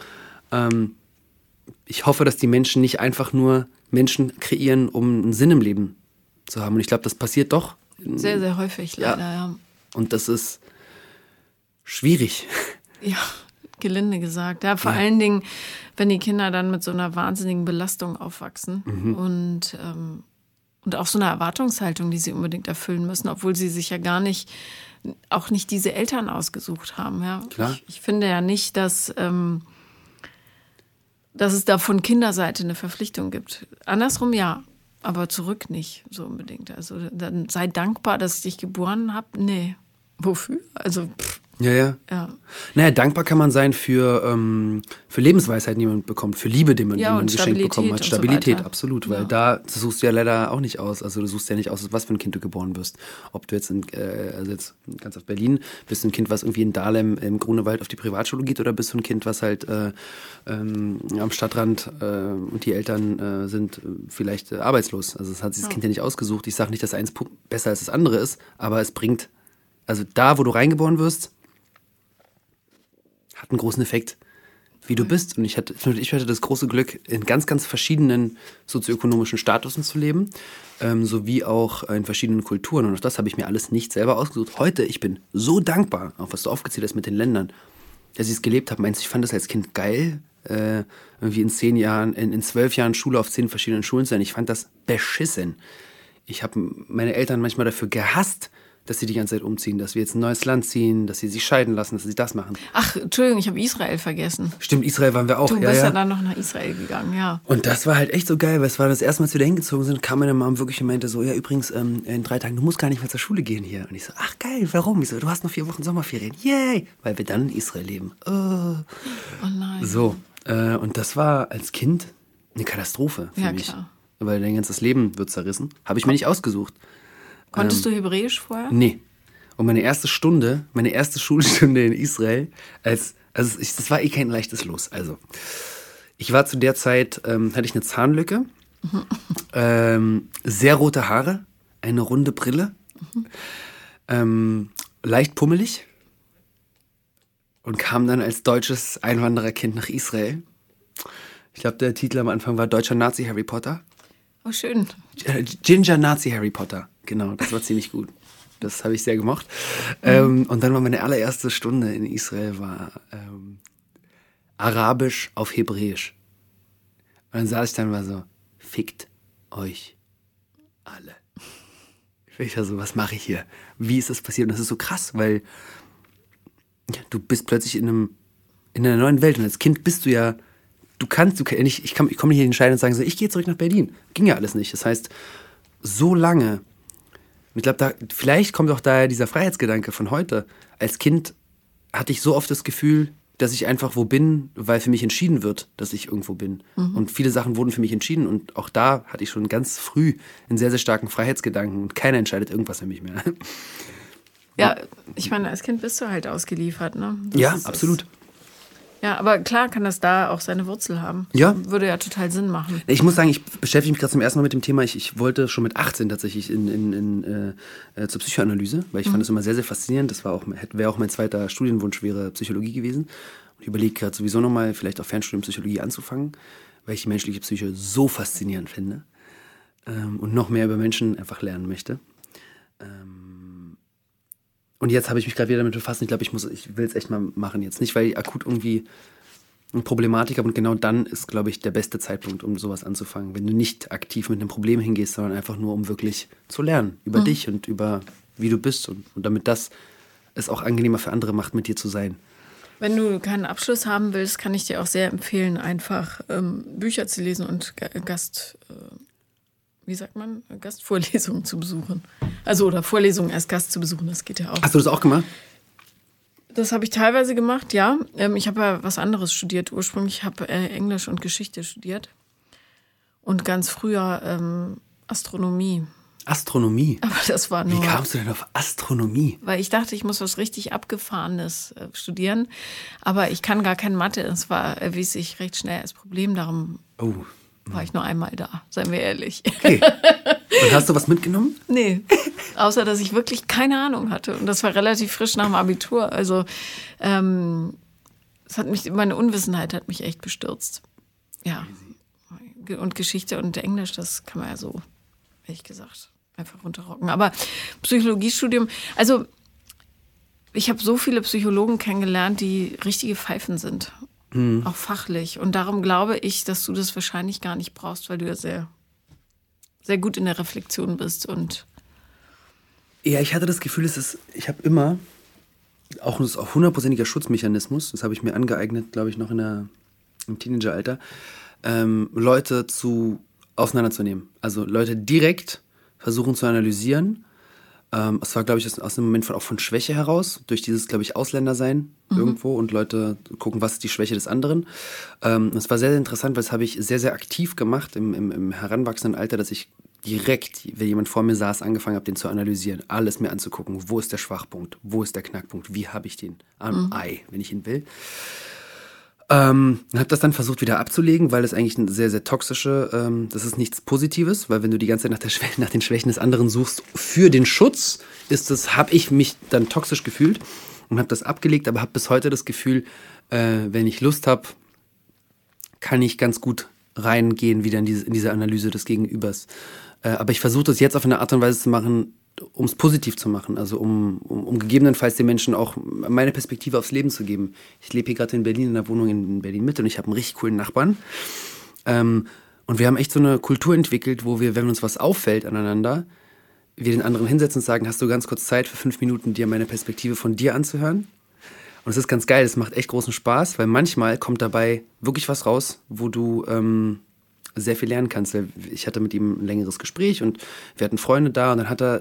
ich hoffe, dass die Menschen nicht einfach nur Menschen kreieren, um einen Sinn im Leben zu haben. Und ich glaube, das passiert doch. Sehr, sehr häufig leider, ja. Und das ist schwierig. Ja, gelinde gesagt. Ja, vor allen Dingen, wenn die Kinder dann mit so einer wahnsinnigen Belastung aufwachsen und auch so einer Erwartungshaltung, die sie unbedingt erfüllen müssen, obwohl sie sich ja auch nicht diese Eltern ausgesucht haben. Ja. Klar. Ich finde ja nicht, dass es da von Kinderseite eine Verpflichtung gibt. Andersrum ja, aber zurück nicht so unbedingt. Also dann sei dankbar, dass ich dich geboren habe. Nee, wofür? Also Ja. Naja, dankbar kann man sein für Lebensweisheiten, die man bekommt, für Liebe, die man geschenkt bekommen hat. Stabilität, so absolut. Weil da suchst du ja leider auch nicht aus. Also du suchst ja nicht aus, was für ein Kind du geboren wirst. Ob du jetzt jetzt ganz auf Berlin, bist du ein Kind, was irgendwie in Dahlem im Grunewald auf die Privatschule geht, oder bist du ein Kind, was halt am Stadtrand und die Eltern sind vielleicht arbeitslos. Also das hat sich das Kind ja nicht ausgesucht. Ich sage nicht, dass eins besser als das andere ist, aber es bringt, also da, wo du reingeboren wirst, hat einen großen Effekt, wie du bist. Und ich hatte das große Glück, in ganz, ganz verschiedenen sozioökonomischen Statusen zu leben, sowie auch in verschiedenen Kulturen. Und auch das habe ich mir alles nicht selber ausgesucht. Heute, ich bin so dankbar, auch was du aufgezählt hast mit den Ländern, dass ich es gelebt habe. Meinst du, ich fand das als Kind geil, irgendwie in 10 Jahren, in 12 Jahren Schule auf 10 verschiedenen Schulen zu sein. Ich fand das beschissen. Ich habe meine Eltern manchmal dafür gehasst, dass sie die ganze Zeit umziehen, dass wir jetzt ein neues Land ziehen, dass sie sich scheiden lassen, dass sie das machen. Ach, Entschuldigung, ich habe Israel vergessen. Stimmt, Israel waren wir auch. Du bist ja dann noch nach Israel gegangen, ja. Und das war halt echt so geil, weil es war das erste Mal, als wir da hingezogen sind, kam meine Mom wirklich und meinte so, ja übrigens, in 3 Tagen, du musst gar nicht mehr zur Schule gehen hier. Und ich so, ach geil, warum? Ich so, du hast noch 4 Wochen Sommerferien. Yay! Weil wir dann in Israel leben. Oh nein. So, und das war als Kind eine Katastrophe für mich. Klar. Weil dein ganzes Leben wird zerrissen. Habe ich mir nicht ausgesucht. Konntest du Hebräisch vorher? Nee. Und meine erste Schulstunde in Israel, das war kein leichtes Los. Also, ich war zu der Zeit, hatte ich eine Zahnlücke, sehr rote Haare, eine runde Brille, leicht pummelig und kam dann als deutsches Einwandererkind nach Israel. Ich glaube, der Titel am Anfang war Deutscher Nazi Harry Potter. Oh, schön. Ginger Nazi Harry Potter, genau, das war ziemlich gut. Das habe ich sehr gemocht. Und dann war meine allererste Stunde in Israel war Arabisch auf Hebräisch. Und dann saß ich dann und war so, fickt euch alle. Ich war so, was mache ich hier? Wie ist das passiert? Und das ist so krass, weil du bist plötzlich in einer neuen Welt. Und als Kind bist du ja, ich komme nicht hier in den Schein und sagen so, ich gehe zurück nach Berlin. Ging ja alles nicht. Das heißt, so lange. Ich glaube, vielleicht kommt auch daher dieser Freiheitsgedanke von heute. Als Kind hatte ich so oft das Gefühl, dass ich einfach wo bin, weil für mich entschieden wird, dass ich irgendwo bin. Und viele Sachen wurden für mich entschieden. Und auch da hatte ich schon ganz früh einen sehr, sehr starken Freiheitsgedanken. Und keiner entscheidet irgendwas für mich mehr. Ja, ich meine, als Kind bist du halt ausgeliefert, ne? Ja, absolut. Ja, aber klar kann das da auch seine Wurzel haben. Ja. Würde ja total Sinn machen. Ich muss sagen, ich beschäftige mich gerade zum ersten Mal mit dem Thema. Ich wollte schon mit 18 tatsächlich zur Psychoanalyse, weil ich fand das immer sehr, sehr faszinierend. Das wäre auch mein zweiter Studienwunsch, wäre Psychologie gewesen. Ich überlege gerade sowieso nochmal, vielleicht auch Fernstudium Psychologie anzufangen, weil ich die menschliche Psyche so faszinierend finde und noch mehr über Menschen einfach lernen möchte. Und jetzt habe ich mich gerade wieder damit befasst. Ich glaube, ich will es echt mal machen jetzt. Nicht, weil ich akut irgendwie eine Problematik habe. Und genau dann ist, glaube ich, der beste Zeitpunkt, um sowas anzufangen. Wenn du nicht aktiv mit einem Problem hingehst, sondern einfach nur, um wirklich zu lernen. Über dich und über wie du bist. Und damit das es auch angenehmer für andere macht, mit dir zu sein. Wenn du keinen Abschluss haben willst, kann ich dir auch sehr empfehlen, einfach Bücher zu lesen und Gastvorlesungen zu besuchen. Also, oder Vorlesungen als Gast zu besuchen, das geht ja auch. Hast du das auch gemacht? Das habe ich teilweise gemacht, ja. Ich habe ja was anderes studiert ursprünglich. Ich habe Englisch und Geschichte studiert. Und ganz früher Astronomie. Astronomie? Aber das war nur... Wie kamst du denn auf Astronomie? Weil ich dachte, ich muss was richtig Abgefahrenes studieren. Aber ich kann gar kein Mathe. Das erwies sich recht schnell als Problem. Darum war ich nur einmal da, seien wir ehrlich. Okay. Und hast du was mitgenommen? Nee, außer dass ich wirklich keine Ahnung hatte. Und das war relativ frisch nach dem Abitur. Also meine Unwissenheit hat mich echt bestürzt. Ja. Und Geschichte und Englisch, das kann man ja so, ehrlich gesagt, einfach runterrocken. Aber Psychologiestudium, also ich habe so viele Psychologen kennengelernt, die richtige Pfeifen sind. Auch fachlich. Und darum glaube ich, dass du das wahrscheinlich gar nicht brauchst, weil du ja sehr, sehr gut in der Reflexion bist. Und ja, ich hatte das Gefühl, ich habe immer, auch ein 100%iger Schutzmechanismus, das habe ich mir angeeignet, glaube ich, noch im Teenageralter, Leute auseinanderzunehmen. Also Leute direkt versuchen zu analysieren. Es war, glaube ich, aus einem Moment auch von Schwäche heraus, durch dieses, glaube ich, Ausländersein irgendwo und Leute gucken, was ist die Schwäche des anderen. Das war sehr, sehr interessant, weil das habe ich sehr, sehr aktiv gemacht im heranwachsenden Alter, dass ich direkt, wenn jemand vor mir saß, angefangen habe, den zu analysieren, alles mir anzugucken. Wo ist der Schwachpunkt? Wo ist der Knackpunkt? Wie habe ich den am Ei, wenn ich ihn will? Habe das dann versucht wieder abzulegen, weil es eigentlich eine sehr, sehr toxische, das ist nichts Positives, weil wenn du die ganze Zeit nach den Schwächen des anderen suchst für den Schutz, habe ich mich dann toxisch gefühlt und habe das abgelegt, aber habe bis heute das Gefühl, wenn ich Lust habe, kann ich ganz gut reingehen wieder in diese Analyse des Gegenübers. Aber ich versuche das jetzt auf eine Art und Weise zu machen, um es positiv zu machen, also um gegebenenfalls den Menschen auch meine Perspektive aufs Leben zu geben. Ich lebe hier gerade in Berlin in einer Wohnung in Berlin-Mitte und ich habe einen richtig coolen Nachbarn. Und wir haben echt so eine Kultur entwickelt, wo wir, wenn uns was auffällt aneinander, wir den anderen hinsetzen und sagen, hast du ganz kurz Zeit für 5 Minuten, dir meine Perspektive von dir anzuhören? Und es ist ganz geil, es macht echt großen Spaß, weil manchmal kommt dabei wirklich was raus, wo du sehr viel lernen kannst. Ich hatte mit ihm ein längeres Gespräch und wir hatten Freunde da und dann hat er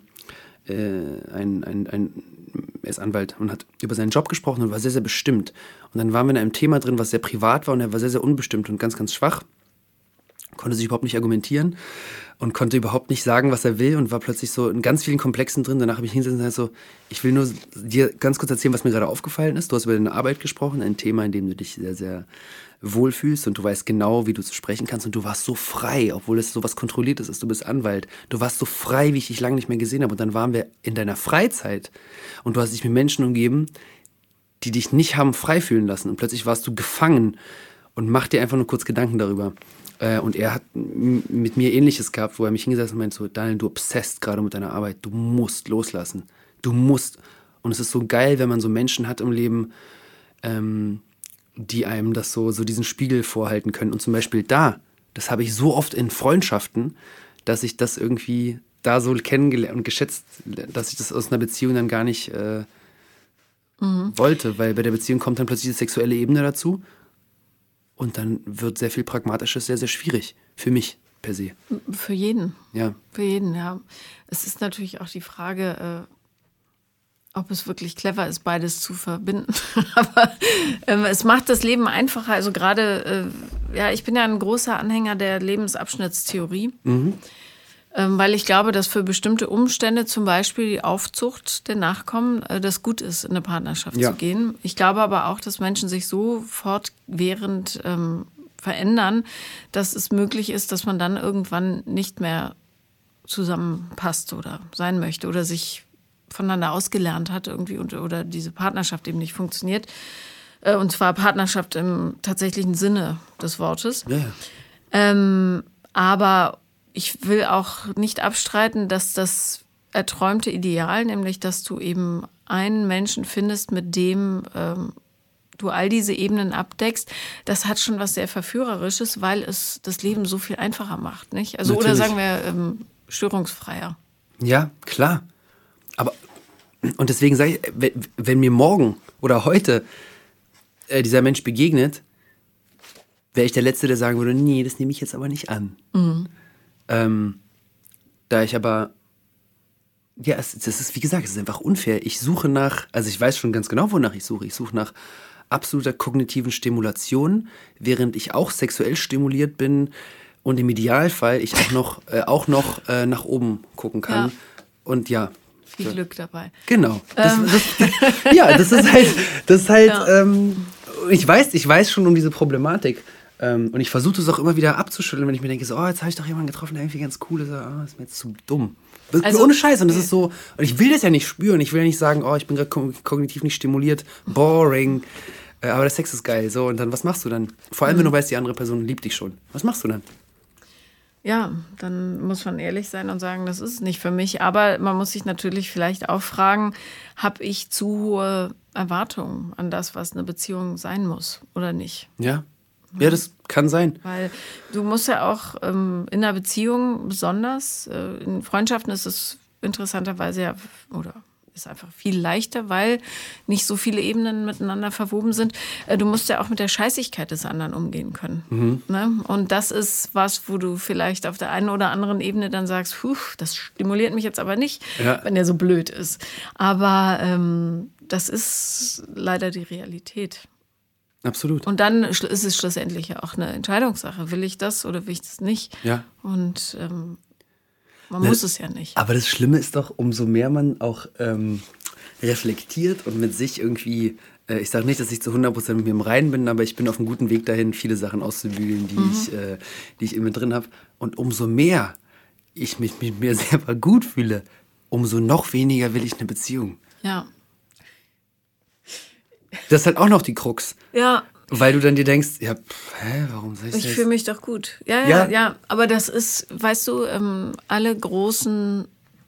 er ist Anwalt und hat über seinen Job gesprochen und war sehr, sehr bestimmt. Und dann waren wir in einem Thema drin, was sehr privat war und er war sehr, sehr unbestimmt und ganz, ganz schwach. Konnte sich überhaupt nicht argumentieren und konnte überhaupt nicht sagen, was er will und war plötzlich so in ganz vielen Komplexen drin. Danach habe ich hingesetzt und gesagt so, ich will nur dir ganz kurz erzählen, was mir gerade aufgefallen ist. Du hast über deine Arbeit gesprochen, ein Thema, in dem du dich sehr, sehr wohlfühlst und du weißt genau, wie du zu sprechen kannst und du warst so frei, obwohl es so was Kontrolliertes ist. Du bist Anwalt. Du warst so frei, wie ich dich lange nicht mehr gesehen habe. Und dann waren wir in deiner Freizeit und du hast dich mit Menschen umgeben, die dich nicht haben frei fühlen lassen. Und plötzlich warst du gefangen und mach dir einfach nur kurz Gedanken darüber. Und er hat mit mir Ähnliches gehabt, wo er mich hingesetzt hat und meinte so, Daniel, du obsesst gerade mit deiner Arbeit. Du musst loslassen. Du musst. Und es ist so geil, wenn man so Menschen hat im Leben, die einem das so diesen Spiegel vorhalten können. Und zum Beispiel das habe ich so oft in Freundschaften, dass ich das irgendwie da so kennengelernt und geschätzt, dass ich das aus einer Beziehung dann gar nicht wollte. Weil bei der Beziehung kommt dann plötzlich die sexuelle Ebene dazu. Und dann wird sehr viel Pragmatisches sehr, sehr schwierig. Für mich per se. Für jeden. Ja. Für jeden, ja. Es ist natürlich auch die Frage, ob es wirklich clever ist, beides zu verbinden. Aber es macht das Leben einfacher. Also gerade, ich bin ja ein großer Anhänger der Lebensabschnittstheorie. Weil ich glaube, dass für bestimmte Umstände, zum Beispiel die Aufzucht der Nachkommen, das gut ist, in eine Partnerschaft zu gehen. Ich glaube aber auch, dass Menschen sich so fortwährend verändern, dass es möglich ist, dass man dann irgendwann nicht mehr zusammenpasst oder sein möchte oder sich voneinander ausgelernt hat irgendwie oder diese Partnerschaft eben nicht funktioniert. Und zwar Partnerschaft im tatsächlichen Sinne des Wortes. Ja. Aber ich will auch nicht abstreiten, dass das erträumte Ideal, nämlich dass du eben einen Menschen findest, mit dem du all diese Ebenen abdeckst, das hat schon was sehr Verführerisches, weil es das Leben so viel einfacher macht, nicht? Also Natürlich. oder sagen wir störungsfreier. Ja, klar. Aber, und deswegen sage ich, wenn mir morgen oder heute dieser Mensch begegnet, wäre ich der Letzte, der sagen würde, nee, das nehme ich jetzt aber nicht an. Da ich aber, ja, das ist, wie gesagt, es ist einfach unfair. Ich suche also ich weiß schon ganz genau, wonach ich suche. Ich suche nach absoluter kognitiven Stimulation, während ich auch sexuell stimuliert bin und im Idealfall ich auch noch nach oben gucken kann. Ja. Und ja. Viel Glück dabei. Genau. Das ist halt, ich weiß schon um diese Problematik. Und ich versuche es auch immer wieder abzuschütteln, wenn ich mir denke, so, jetzt habe ich doch jemanden getroffen, der irgendwie ganz cool ist. Ist mir jetzt zu dumm. Also, ohne Scheiß. Und das ist so, und ich will das ja nicht spüren. Ich will ja nicht sagen, ich bin gerade kognitiv nicht stimuliert. Boring. Aber der Sex ist geil. So, und dann, was machst du dann? Vor allem, wenn du weißt, die andere Person liebt dich schon. Was machst du dann? Ja, dann muss man ehrlich sein und sagen, das ist nicht für mich. Aber man muss sich natürlich vielleicht auch fragen, habe ich zu hohe Erwartungen an das, was eine Beziehung sein muss oder nicht? Ja. Ja, das kann sein. Weil du musst ja auch in einer Beziehung besonders, in Freundschaften ist es interessanterweise ja, oder ist einfach viel leichter, weil nicht so viele Ebenen miteinander verwoben sind. Du musst ja auch mit der Scheißigkeit des anderen umgehen können. Ne? Und das ist was, wo du vielleicht auf der einen oder anderen Ebene dann sagst, das stimuliert mich jetzt aber nicht, wenn der so blöd ist. Aber das ist leider die Realität. Absolut. Und dann ist es schlussendlich ja auch eine Entscheidungssache. Will ich das oder will ich das nicht? Ja. Und man muss es ja nicht. Aber das Schlimme ist doch, umso mehr man auch reflektiert und mit sich irgendwie, ich sage nicht, dass ich zu 100% mit mir im Reinen bin, aber ich bin auf einem guten Weg dahin, viele Sachen auszubügeln, die ich in mir drin habe. Und umso mehr ich mich mit mir selber gut fühle, umso noch weniger will ich eine Beziehung. Ja. Das ist halt auch noch die Krux. Ja. Weil du dann dir denkst, warum soll ich das? Ich fühle mich doch gut. Ja. Aber das ist, weißt du, alle großen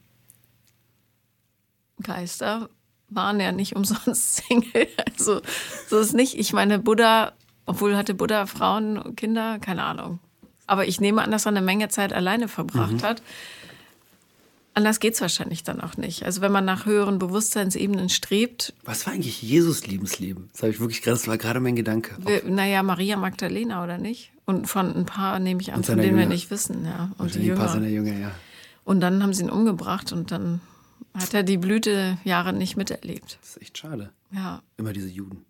Geister waren ja nicht umsonst Single. Also so ist nicht. Ich meine, Buddha, obwohl hatte Buddha Frauen und Kinder, keine Ahnung. Aber ich nehme an, dass er eine Menge Zeit alleine verbracht hat. Anders geht's wahrscheinlich dann auch nicht. Also wenn man nach höheren Bewusstseinsebenen strebt. Was war eigentlich Jesus' Lebensleben? Das habe ich wirklich gerade, das war gerade mein Gedanke. Maria Magdalena, oder nicht? Und von ein paar, nehme ich an, von denen wir nicht wissen. Ja. Und die ein paar seiner Jünger, ja. Und dann haben sie ihn umgebracht und dann hat er die Blütejahre nicht miterlebt. Das ist echt schade. Ja. Immer diese Juden.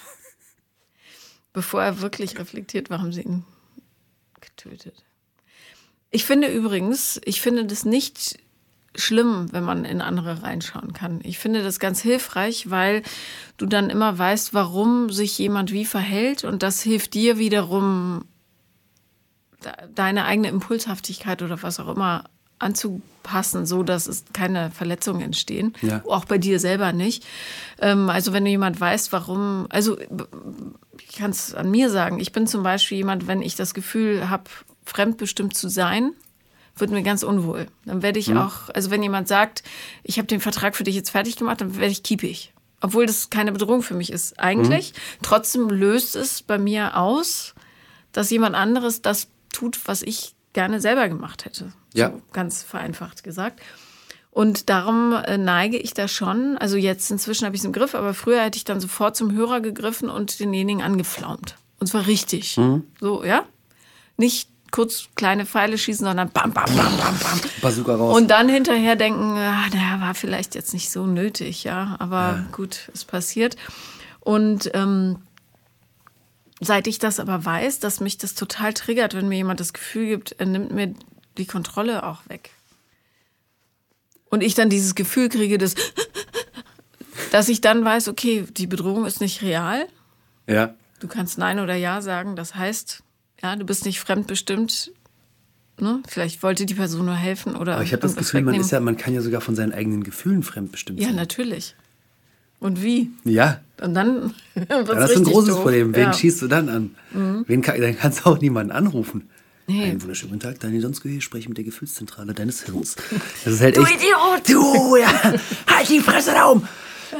Bevor er wirklich reflektiert war, haben sie ihn getötet. Ich finde das nicht schlimm, wenn man in andere reinschauen kann. Ich finde das ganz hilfreich, weil du dann immer weißt, warum sich jemand wie verhält und das hilft dir wiederum, deine eigene Impulshaftigkeit oder was auch immer anzupassen, so dass es keine Verletzungen entstehen. Ja. Auch bei dir selber nicht. Also wenn du jemand weißt, warum, also ich kann es an mir sagen, ich bin zum Beispiel jemand, wenn ich das Gefühl habe, fremdbestimmt zu sein, wird mir ganz unwohl. Dann werde ich auch, also wenn jemand sagt, ich habe den Vertrag für dich jetzt fertig gemacht, dann werde ich kiepig. Obwohl das keine Bedrohung für mich ist eigentlich. Trotzdem löst es bei mir aus, dass jemand anderes das tut, was ich gerne selber gemacht hätte. Ja. So ganz vereinfacht gesagt. Und darum neige ich da schon, also jetzt inzwischen habe ich es im Griff, aber früher hätte ich dann sofort zum Hörer gegriffen und denjenigen angeflaumt. Und zwar richtig. So, ja? Nicht kurz kleine Pfeile schießen, sondern bam, bam, bam, bam, bam. Bazooka raus. Und dann hinterher denken, der war vielleicht jetzt nicht so nötig, ja, aber gut, es passiert. Und seit ich das aber weiß, dass mich das total triggert, wenn mir jemand das Gefühl gibt, er nimmt mir die Kontrolle auch weg. Und ich dann dieses Gefühl kriege, dass ich dann weiß, okay, die Bedrohung ist nicht real. Ja. Du kannst Nein oder Ja sagen, das heißt, ja, du bist nicht fremdbestimmt. Ne? Vielleicht wollte die Person nur helfen oder. Aber ich habe das Gefühl, man kann ja sogar von seinen eigenen Gefühlen fremdbestimmt sein. Ja, natürlich. Und wie? Ja. Und dann wird's Dann hast du ein richtig großes doof. Problem. Wen Ja. schießt du dann an? Dann kannst du auch niemanden anrufen. Nee. Einen wunderschönen guten Tag, Daniel Donskoy, hier spreche ich mit der Gefühlszentrale deines Hirns. Das ist halt Du echt, Idiot! Du, ja, halt die Fresse da um!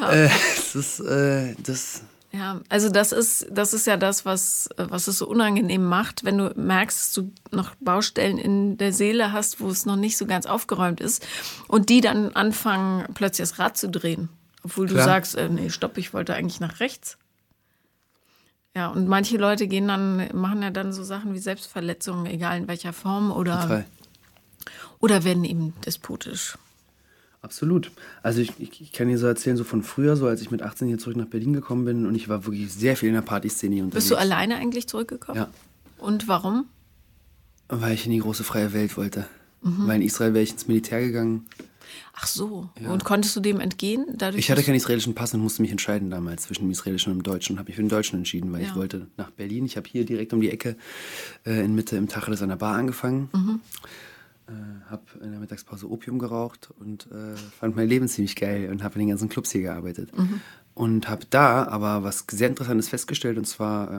Ja, also das ist ja das, was es so unangenehm macht, wenn du merkst, dass du noch Baustellen in der Seele hast, wo es noch nicht so ganz aufgeräumt ist und die dann anfangen, plötzlich das Rad zu drehen. Obwohl du sagst, nee, stopp, ich wollte eigentlich nach rechts. Ja, und manche Leute machen ja dann so Sachen wie Selbstverletzungen, egal in welcher Form, oder werden eben despotisch. Absolut. Also ich kann dir so erzählen, so von früher, so als ich mit 18 hier zurück nach Berlin gekommen bin und ich war wirklich sehr viel in der Partyszene unterwegs. Bist du alleine eigentlich zurückgekommen? Ja. Und warum? Weil ich in die große freie Welt wollte. Weil in Israel wäre ich ins Militär gegangen. Ach so. Ja. Und konntest du dem entgehen? Ich hatte keinen israelischen Pass und musste mich entscheiden damals zwischen dem israelischen und dem deutschen und habe mich für den deutschen entschieden, weil ich wollte nach Berlin. Ich habe hier direkt um die Ecke in Mitte im Tacheles an der Bar angefangen. Habe in der Mittagspause Opium geraucht und fand mein Leben ziemlich geil und habe in den ganzen Clubs hier gearbeitet. Und habe da aber was sehr Interessantes festgestellt, und zwar,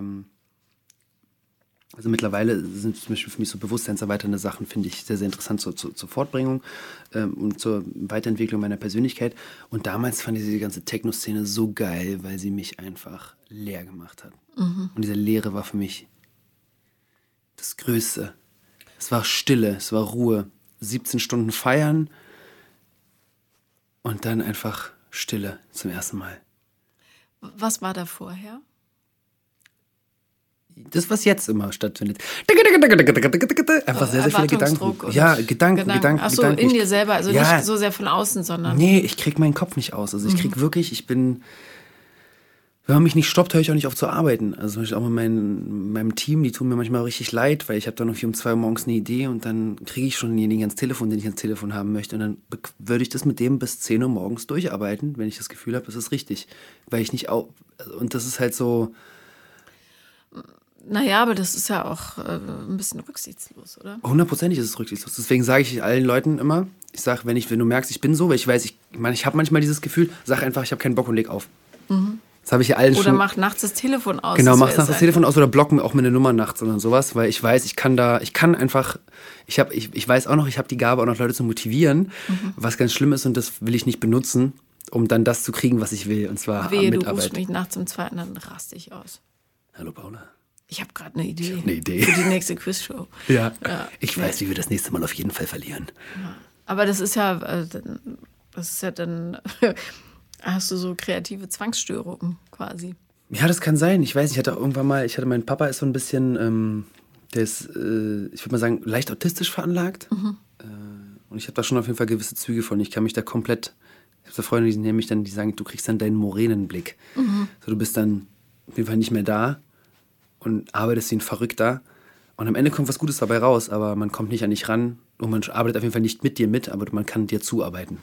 also mittlerweile sind zum Beispiel für mich so bewusstseinserweiternde Sachen, finde ich sehr, sehr interessant zur Fortbringung und zur Weiterentwicklung meiner Persönlichkeit. Und damals fand ich diese ganze Techno-Szene so geil, weil sie mich einfach leer gemacht hat. Und diese Leere war für mich das Größte. Es war Stille, es war Ruhe. 17 Stunden feiern und dann einfach Stille zum ersten Mal. Was war da vorher? Das, was jetzt immer stattfindet. Einfach sehr, sehr viele Gedanken. Ja, Gedanken. Ach so, in dir selber, also nicht so sehr von außen, sondern... Nee, ich krieg meinen Kopf nicht aus. Also ich krieg wirklich, wenn man mich nicht stoppt, höre ich auch nicht auf zu arbeiten. Also zum Beispiel auch mit meinem Team, die tun mir manchmal richtig leid, weil ich habe dann irgendwie um 2 Uhr morgens eine Idee und dann kriege ich schon denjenigen ans Telefon, den ich ans Telefon haben möchte. Und dann würde ich das mit dem bis 10 Uhr morgens durcharbeiten, wenn ich das Gefühl habe, das ist richtig. Weil ich nicht auch... Und das ist halt so... Naja, aber das ist ja auch ein bisschen rücksichtslos, oder? 100%ig ist es rücksichtslos. Deswegen sage ich allen Leuten immer, ich sage, wenn du merkst, ich bin so, weil ich weiß, ich habe manchmal dieses Gefühl, sag einfach, ich habe keinen Bock und leg auf. Das habe ich ja allen schon. Oder mach nachts das Telefon aus. Genau, mach nachts das Telefon aus oder block mir auch meine Nummer nachts oder sowas, weil ich weiß, ich weiß auch noch, ich habe die Gabe, auch noch Leute zu motivieren, was ganz schlimm ist und das will ich nicht benutzen, um dann das zu kriegen, was ich will, und zwar Mitarbeit. Du rufst mich nachts um 2 und dann raste ich aus. Hallo Paula. Ich habe gerade eine Idee. Für die nächste Quizshow. Ja. Ich weiß, wie wir das nächste Mal auf jeden Fall verlieren. Ja. Aber das ist ja dann, hast du so kreative Zwangsstörungen quasi. Ja, das kann sein. Ich weiß, mein Papa ist so ein bisschen, der ist, ich würde mal sagen, leicht autistisch veranlagt. Und ich habe da schon auf jeden Fall gewisse Züge von. Ich kann mich da komplett, ich habe so Freunde, die sagen, du kriegst dann deinen Moränenblick. So, du bist dann auf jeden Fall nicht mehr da und arbeitest wie ein Verrückter. Und am Ende kommt was Gutes dabei raus, aber man kommt nicht an dich ran und man arbeitet auf jeden Fall nicht mit dir mit, aber man kann dir zuarbeiten.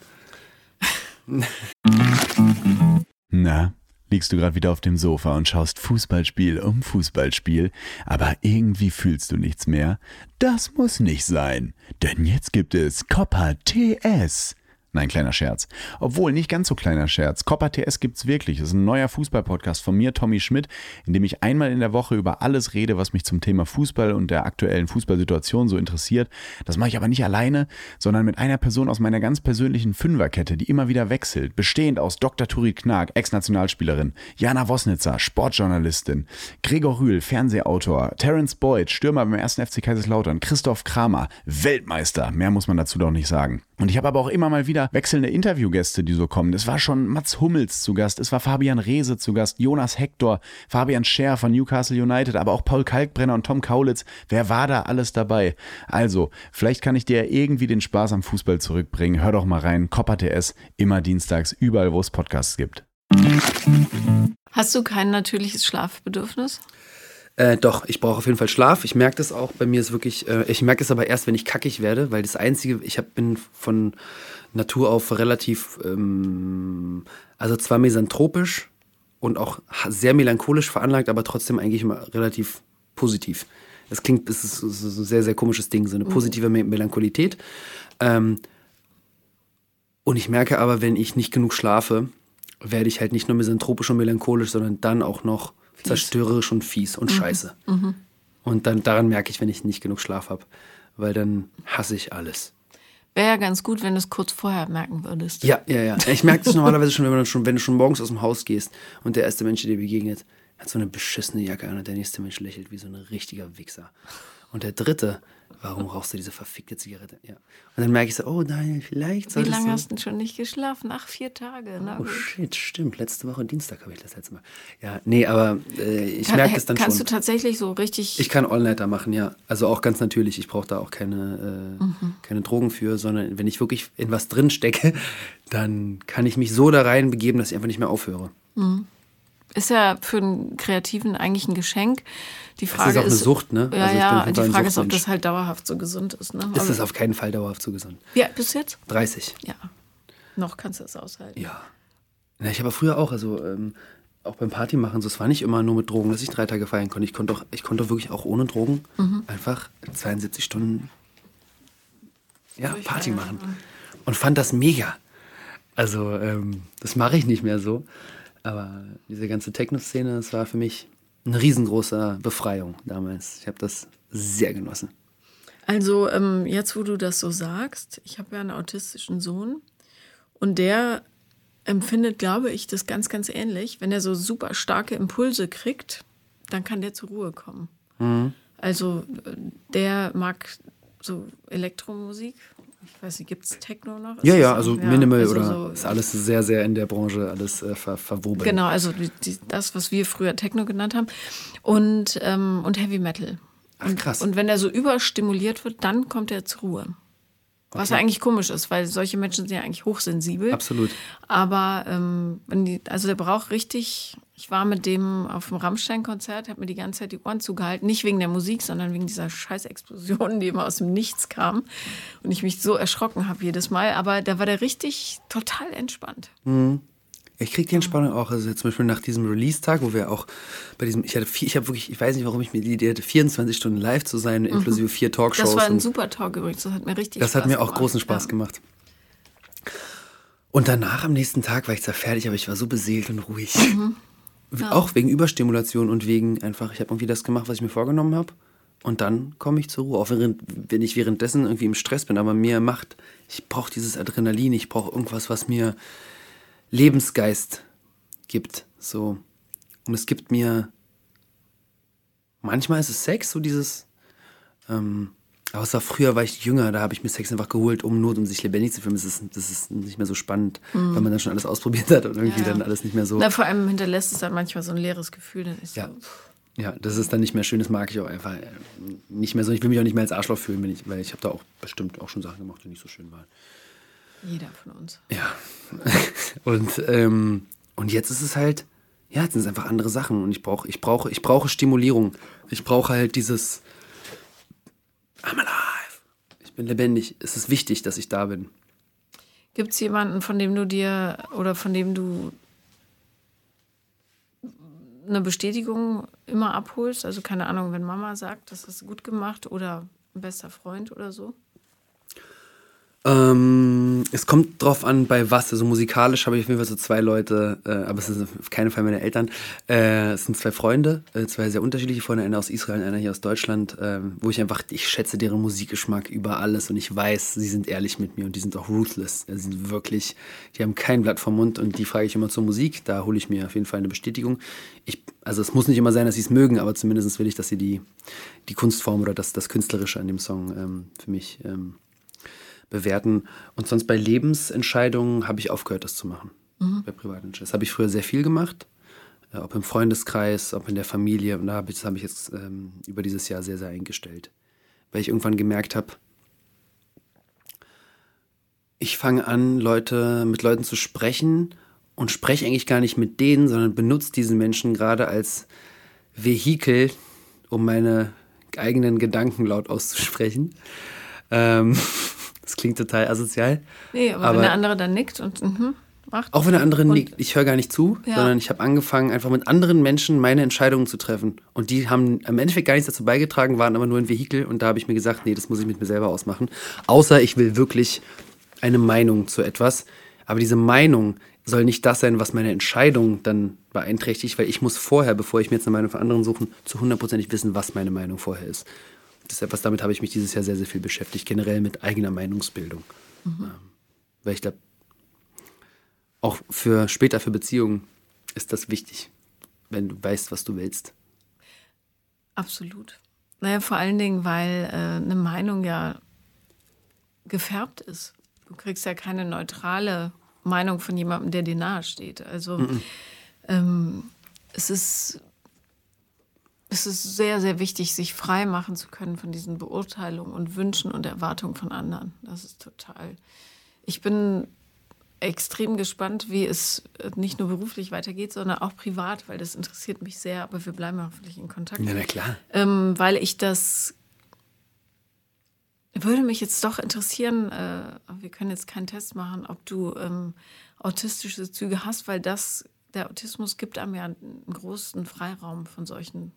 Na, liegst du gerade wieder auf dem Sofa und schaust Fußballspiel um Fußballspiel, aber irgendwie fühlst du nichts mehr? Das muss nicht sein, denn jetzt gibt es Copa TS. Nein, kleiner Scherz. Obwohl, nicht ganz so kleiner Scherz. Copa TS gibt's wirklich. Das ist ein neuer Fußball-Podcast von mir, Tommy Schmidt, in dem ich einmal in der Woche über alles rede, was mich zum Thema Fußball und der aktuellen Fußballsituation so interessiert. Das mache ich aber nicht alleine, sondern mit einer Person aus meiner ganz persönlichen Fünferkette, die immer wieder wechselt, bestehend aus Dr. Turit Knag, Ex-Nationalspielerin, Jana Wosnitzer, Sportjournalistin, Gregor Rühl, Fernsehautor, Terence Boyd, Stürmer beim 1. FC Kaiserslautern, Christoph Kramer, Weltmeister, mehr muss man dazu doch nicht sagen. Und ich habe aber auch immer mal wieder wechselnde Interviewgäste, die so kommen. Es war schon Mats Hummels zu Gast, es war Fabian Reese zu Gast, Jonas Hector, Fabian Scher von Newcastle United, aber auch Paul Kalkbrenner und Tom Kaulitz. Wer war da alles dabei? Also, vielleicht kann ich dir irgendwie den Spaß am Fußball zurückbringen. Hör doch mal rein, Copa TS, immer dienstags, überall, wo es Podcasts gibt. Hast du kein natürliches Schlafbedürfnis? Doch, ich brauche auf jeden Fall Schlaf. Ich merke das auch. Bei mir ist wirklich, ich merke es aber erst, wenn ich kackig werde, weil das Einzige, bin von Natur auf relativ, also zwar misanthropisch und auch sehr melancholisch veranlagt, aber trotzdem eigentlich immer relativ positiv. Es ist ein sehr, sehr komisches Ding, so eine positive Melancholität. Und ich merke aber, wenn ich nicht genug schlafe, werde ich halt nicht nur misanthropisch und melancholisch, sondern dann auch noch zerstörerisch und fies und scheiße. Und dann daran merke ich, wenn ich nicht genug Schlaf habe, weil dann hasse ich alles. Wäre ja ganz gut, wenn du es kurz vorher merken würdest. Ja. Ich merke das normalerweise schon, wenn du schon morgens aus dem Haus gehst und der erste Mensch, der dir begegnet, hat so eine beschissene Jacke an und der nächste Mensch lächelt wie so ein richtiger Wichser. Und der dritte, warum rauchst du diese verfickte Zigarette? Ja. Und dann merke ich so, oh Daniel, vielleicht solltest du... Wie lange hast du denn schon nicht geschlafen? 4 Tage. Na Oh gut. shit, stimmt. Letzte Woche Dienstag habe ich das letzte Mal. Ja, nee, aber ich merke das dann schon. Kannst du tatsächlich so richtig... Ich kann All-Nighter machen, ja. Also auch ganz natürlich. Ich brauche da auch keine Drogen für, sondern wenn ich wirklich in was drin stecke, dann kann ich mich so da rein begeben, dass ich einfach nicht mehr aufhöre. Ist ja für einen Kreativen eigentlich ein Geschenk. Die Frage ist auch eine Sucht, ne? Ja, Also ich bin auf jeden Fall die ein Frage ist, ob Suchtmensch. das halt dauerhaft so gesund ist. Ne? Ist das auf keinen Fall dauerhaft so gesund. Wie alt bist du jetzt? 30. Ja, noch kannst du es aushalten. Ja. Na, ich habe früher auch, also auch beim Party machen, so, es war nicht immer nur mit Drogen, dass ich 3 Tage feiern konnte. Ich konnte doch wirklich auch ohne Drogen einfach 72 Stunden Party machen. Und fand das mega. Also das mache ich nicht mehr so. Aber diese ganze Techno-Szene, das war für mich eine riesengroße Befreiung damals. Ich habe das sehr genossen. Also jetzt, wo du das so sagst, ich habe ja einen autistischen Sohn und der empfindet, glaube ich, das ganz, ganz ähnlich. Wenn er so super starke Impulse kriegt, dann kann der zur Ruhe kommen. Also der mag so Elektromusik. Ich weiß nicht, gibt es Techno noch? Ja, also Minimal also oder so, ist alles sehr, sehr in der Branche, alles verwoben. Genau, also das, was wir früher Techno genannt haben und Heavy Metal. Ach, krass. Und wenn er so überstimuliert wird, dann kommt er zur Ruhe. Was ja eigentlich komisch ist, weil solche Menschen sind ja eigentlich hochsensibel. Absolut. Aber der braucht richtig, ich war mit dem auf dem Rammstein-Konzert, habe mir die ganze Zeit die Ohren zugehalten, nicht wegen der Musik, sondern wegen dieser Scheiß-Explosion, die immer aus dem Nichts kam. Und ich mich so erschrocken habe jedes Mal. Aber da war der richtig total entspannt. Ich kriege die Entspannung auch, also zum Beispiel nach diesem Release-Tag, wo wir auch bei diesem, ich weiß nicht, warum ich mir die Idee hatte, 24 Stunden live zu sein, inklusive 4 Talkshows. Das war ein super Talk übrigens, das hat mir richtig Das Spaß hat mir auch gemacht. großen Spaß gemacht. Und danach, am nächsten Tag, war ich zwar fertig, aber ich war so beseelt und ruhig. Auch wegen Überstimulation und wegen einfach, ich habe irgendwie das gemacht, was ich mir vorgenommen habe. Und dann komme ich zur Ruhe, auch wenn ich währenddessen irgendwie im Stress bin, aber ich brauche dieses Adrenalin, ich brauche irgendwas, was mir Lebensgeist gibt, so. Und es gibt mir, manchmal ist es Sex, so dieses, außer früher war ich jünger, da habe ich mir Sex einfach geholt, um sich lebendig zu fühlen. Das ist nicht mehr so spannend, weil man dann schon alles ausprobiert hat und irgendwie dann alles nicht mehr so. Na, vor allem hinterlässt es dann manchmal so ein leeres Gefühl. Dann ist Ja, das ist dann nicht mehr schön, das mag ich auch einfach nicht mehr so. Ich will mich auch nicht mehr als Arschloch fühlen, weil ich habe da auch bestimmt auch schon Sachen gemacht, die nicht so schön waren. Jeder von uns. Ja. Und jetzt ist es halt, ja, jetzt sind es einfach andere Sachen und ich brauche Stimulierung. Ich brauche halt dieses I'm alive. Ich bin lebendig. Es ist wichtig, dass ich da bin. Gibt es jemanden, von dem du eine Bestätigung immer abholst? Also keine Ahnung, wenn Mama sagt, das hast du gut gemacht oder ein bester Freund oder so? Es kommt drauf an, bei was. Also musikalisch habe ich auf jeden Fall so 2 Leute, aber es sind auf keinen Fall meine Eltern. Es sind 2 Freunde, 2 sehr unterschiedliche Freunde, einer aus Israel und einer hier aus Deutschland, wo ich schätze deren Musikgeschmack über alles und ich weiß, sie sind ehrlich mit mir und die sind auch ruthless. Die haben kein Blatt vom Mund und die frage ich immer zur Musik. Da hole ich mir auf jeden Fall eine Bestätigung. Also es muss nicht immer sein, dass sie es mögen, aber zumindest will ich, dass sie die Kunstform oder das Künstlerische an dem Song für mich bewerten. Und sonst bei Lebensentscheidungen habe ich aufgehört, das zu machen. Bei privaten Entscheidungen. Das habe ich früher sehr viel gemacht. Ob im Freundeskreis, ob in der Familie. Und das habe ich jetzt über dieses Jahr sehr, sehr eingestellt. Weil ich irgendwann gemerkt habe, ich fange an, mit Leuten zu sprechen und spreche eigentlich gar nicht mit denen, sondern benutze diesen Menschen gerade als Vehikel, um meine eigenen Gedanken laut auszusprechen. Das klingt total asozial. Nee, aber wenn der andere dann nickt und macht. Auch wenn der andere nickt, ich höre gar nicht zu, Ja. sondern ich habe angefangen, einfach mit anderen Menschen meine Entscheidungen zu treffen. Und die haben im Endeffekt gar nichts dazu beigetragen, waren aber nur ein Vehikel. Und da habe ich mir gesagt, nee, das muss ich mit mir selber ausmachen. Außer ich will wirklich eine Meinung zu etwas. Aber diese Meinung soll nicht das sein, was meine Entscheidung dann beeinträchtigt, weil ich muss vorher, bevor ich mir jetzt eine Meinung von anderen suche, zu 100% wissen, was meine Meinung vorher ist. Das ist etwas, damit habe ich mich dieses Jahr sehr, sehr viel beschäftigt, generell mit eigener Meinungsbildung. Weil ich glaube, auch später für Beziehungen ist das wichtig, wenn du weißt, was du willst. Absolut. Naja, vor allen Dingen, weil eine Meinung ja gefärbt ist. Du kriegst ja keine neutrale Meinung von jemandem, der dir nahe steht. Also es ist sehr, sehr wichtig, sich frei machen zu können von diesen Beurteilungen und Wünschen und Erwartungen von anderen. Das ist total... Ich bin extrem gespannt, wie es nicht nur beruflich weitergeht, sondern auch privat, weil das interessiert mich sehr, aber wir bleiben hoffentlich in Kontakt. Ja, na klar. Weil ich das... Würde mich jetzt doch interessieren, wir können jetzt keinen Test machen, ob du autistische Züge hast, weil der Autismus gibt einem ja einen großen Freiraum von solchen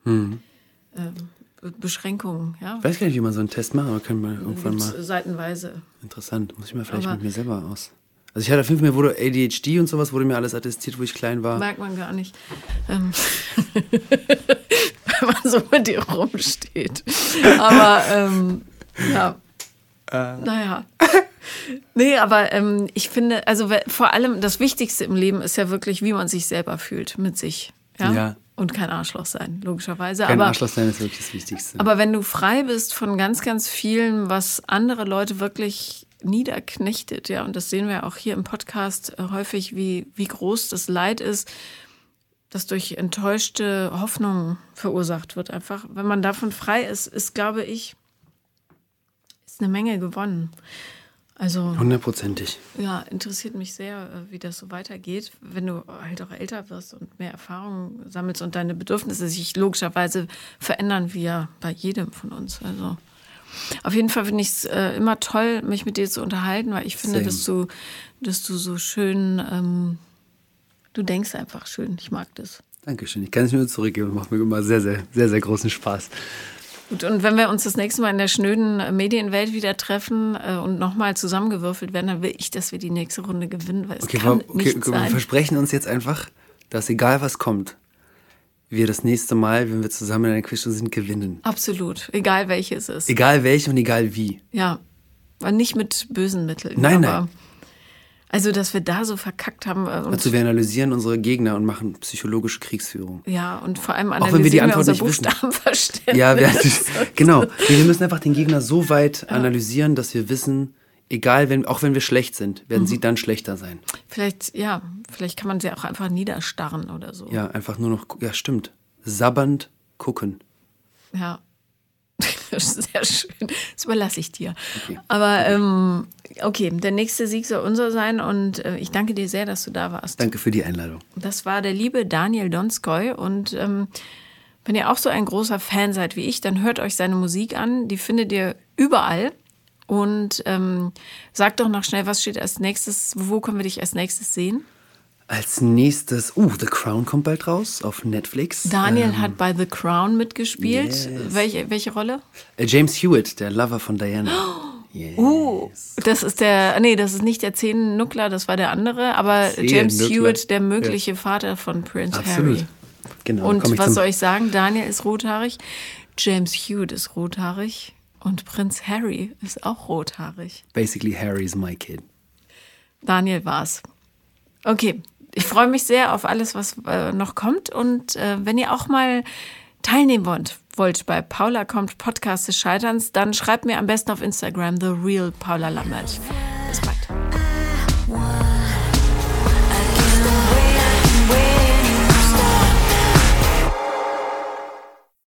Beschränkungen. Ja? Ich weiß gar nicht, wie man so einen Test macht, aber können wir irgendwann mal... Seitenweise. Interessant, muss ich mal vielleicht mit mir selber aus. Also ich hatte 5 Mal, wurde ADHD und sowas, wurde mir alles attestiert, wo ich klein war. Merkt man gar nicht. Wenn man so mit dir rumsteht. Aber... ja, naja. Nee, aber ich finde, also vor allem das Wichtigste im Leben ist ja wirklich, wie man sich selber fühlt mit sich. Ja? Und kein Arschloch sein, logischerweise. Kein Arschloch sein ist wirklich das Wichtigste. Aber wenn du frei bist von ganz, ganz vielen, was andere Leute wirklich niederknechtet, ja, und das sehen wir auch hier im Podcast häufig, wie groß das Leid ist, das durch enttäuschte Hoffnungen verursacht wird. Einfach, wenn man davon frei ist, glaube ich, eine Menge gewonnen. Also 100%. Ja, interessiert mich sehr, wie das so weitergeht, wenn du halt auch älter wirst und mehr Erfahrung sammelst und deine Bedürfnisse sich logischerweise verändern, wie ja bei jedem von uns. Also auf jeden Fall finde ich es immer toll, mich mit dir zu unterhalten, weil ich finde, dass du so schön, du denkst einfach schön. Ich mag das. Dankeschön. Ich kann es nur zurückgeben. Macht mir immer sehr, sehr, sehr, sehr großen Spaß. Gut, und wenn wir uns das nächste Mal in der schnöden Medienwelt wieder treffen und nochmal zusammengewürfelt werden, dann will ich, dass wir die nächste Runde gewinnen, weil es kann nicht sein. Wir versprechen uns jetzt einfach, dass egal was kommt, wir das nächste Mal, wenn wir zusammen in einer Quizshow sind, gewinnen. Absolut, egal welche es ist. Egal welche und egal wie. Ja, aber nicht mit bösen Mitteln. Nein. Also, dass wir da so verkackt haben. Also wir analysieren unsere Gegner und machen psychologische Kriegsführung. Ja, und vor allem analysieren wir unser Buchstabenverständnis. Ja, genau. Wir müssen einfach den Gegner so weit analysieren, dass wir wissen, egal, auch wenn wir schlecht sind, werden sie dann schlechter sein. Vielleicht kann man sie auch einfach niederstarren oder so. Ja, einfach nur noch, ja stimmt, sabbernd gucken. Ja. Sehr schön. Das überlasse ich dir. Okay. Aber okay, der nächste Sieg soll unser sein und ich danke dir sehr, dass du da warst. Danke für die Einladung. Das war der liebe Daniel Donskoy und wenn ihr auch so ein großer Fan seid wie ich, dann hört euch seine Musik an. Die findet ihr überall und sagt doch noch schnell, was steht als nächstes, wo können wir dich als nächstes sehen? Als nächstes, The Crown kommt bald raus auf Netflix. Daniel hat bei The Crown mitgespielt. Yes. Welche Rolle? James Hewitt, der Lover von Diana. Yes. Das ist nicht der Zehn-Nuckler, das war der andere, aber James Hewitt, der mögliche Vater von Prince Harry. Genau. Und was soll ich sagen? Daniel ist rothaarig, James Hewitt ist rothaarig und Prinz Harry ist auch rothaarig. Basically, Harry's my kid. Daniel war's. Okay. Ich freue mich sehr auf alles, was noch kommt. Und wenn ihr auch mal teilnehmen wollt bei Paula kommt Podcast des Scheiterns, dann schreibt mir am besten auf Instagram The Real Paula Lambert.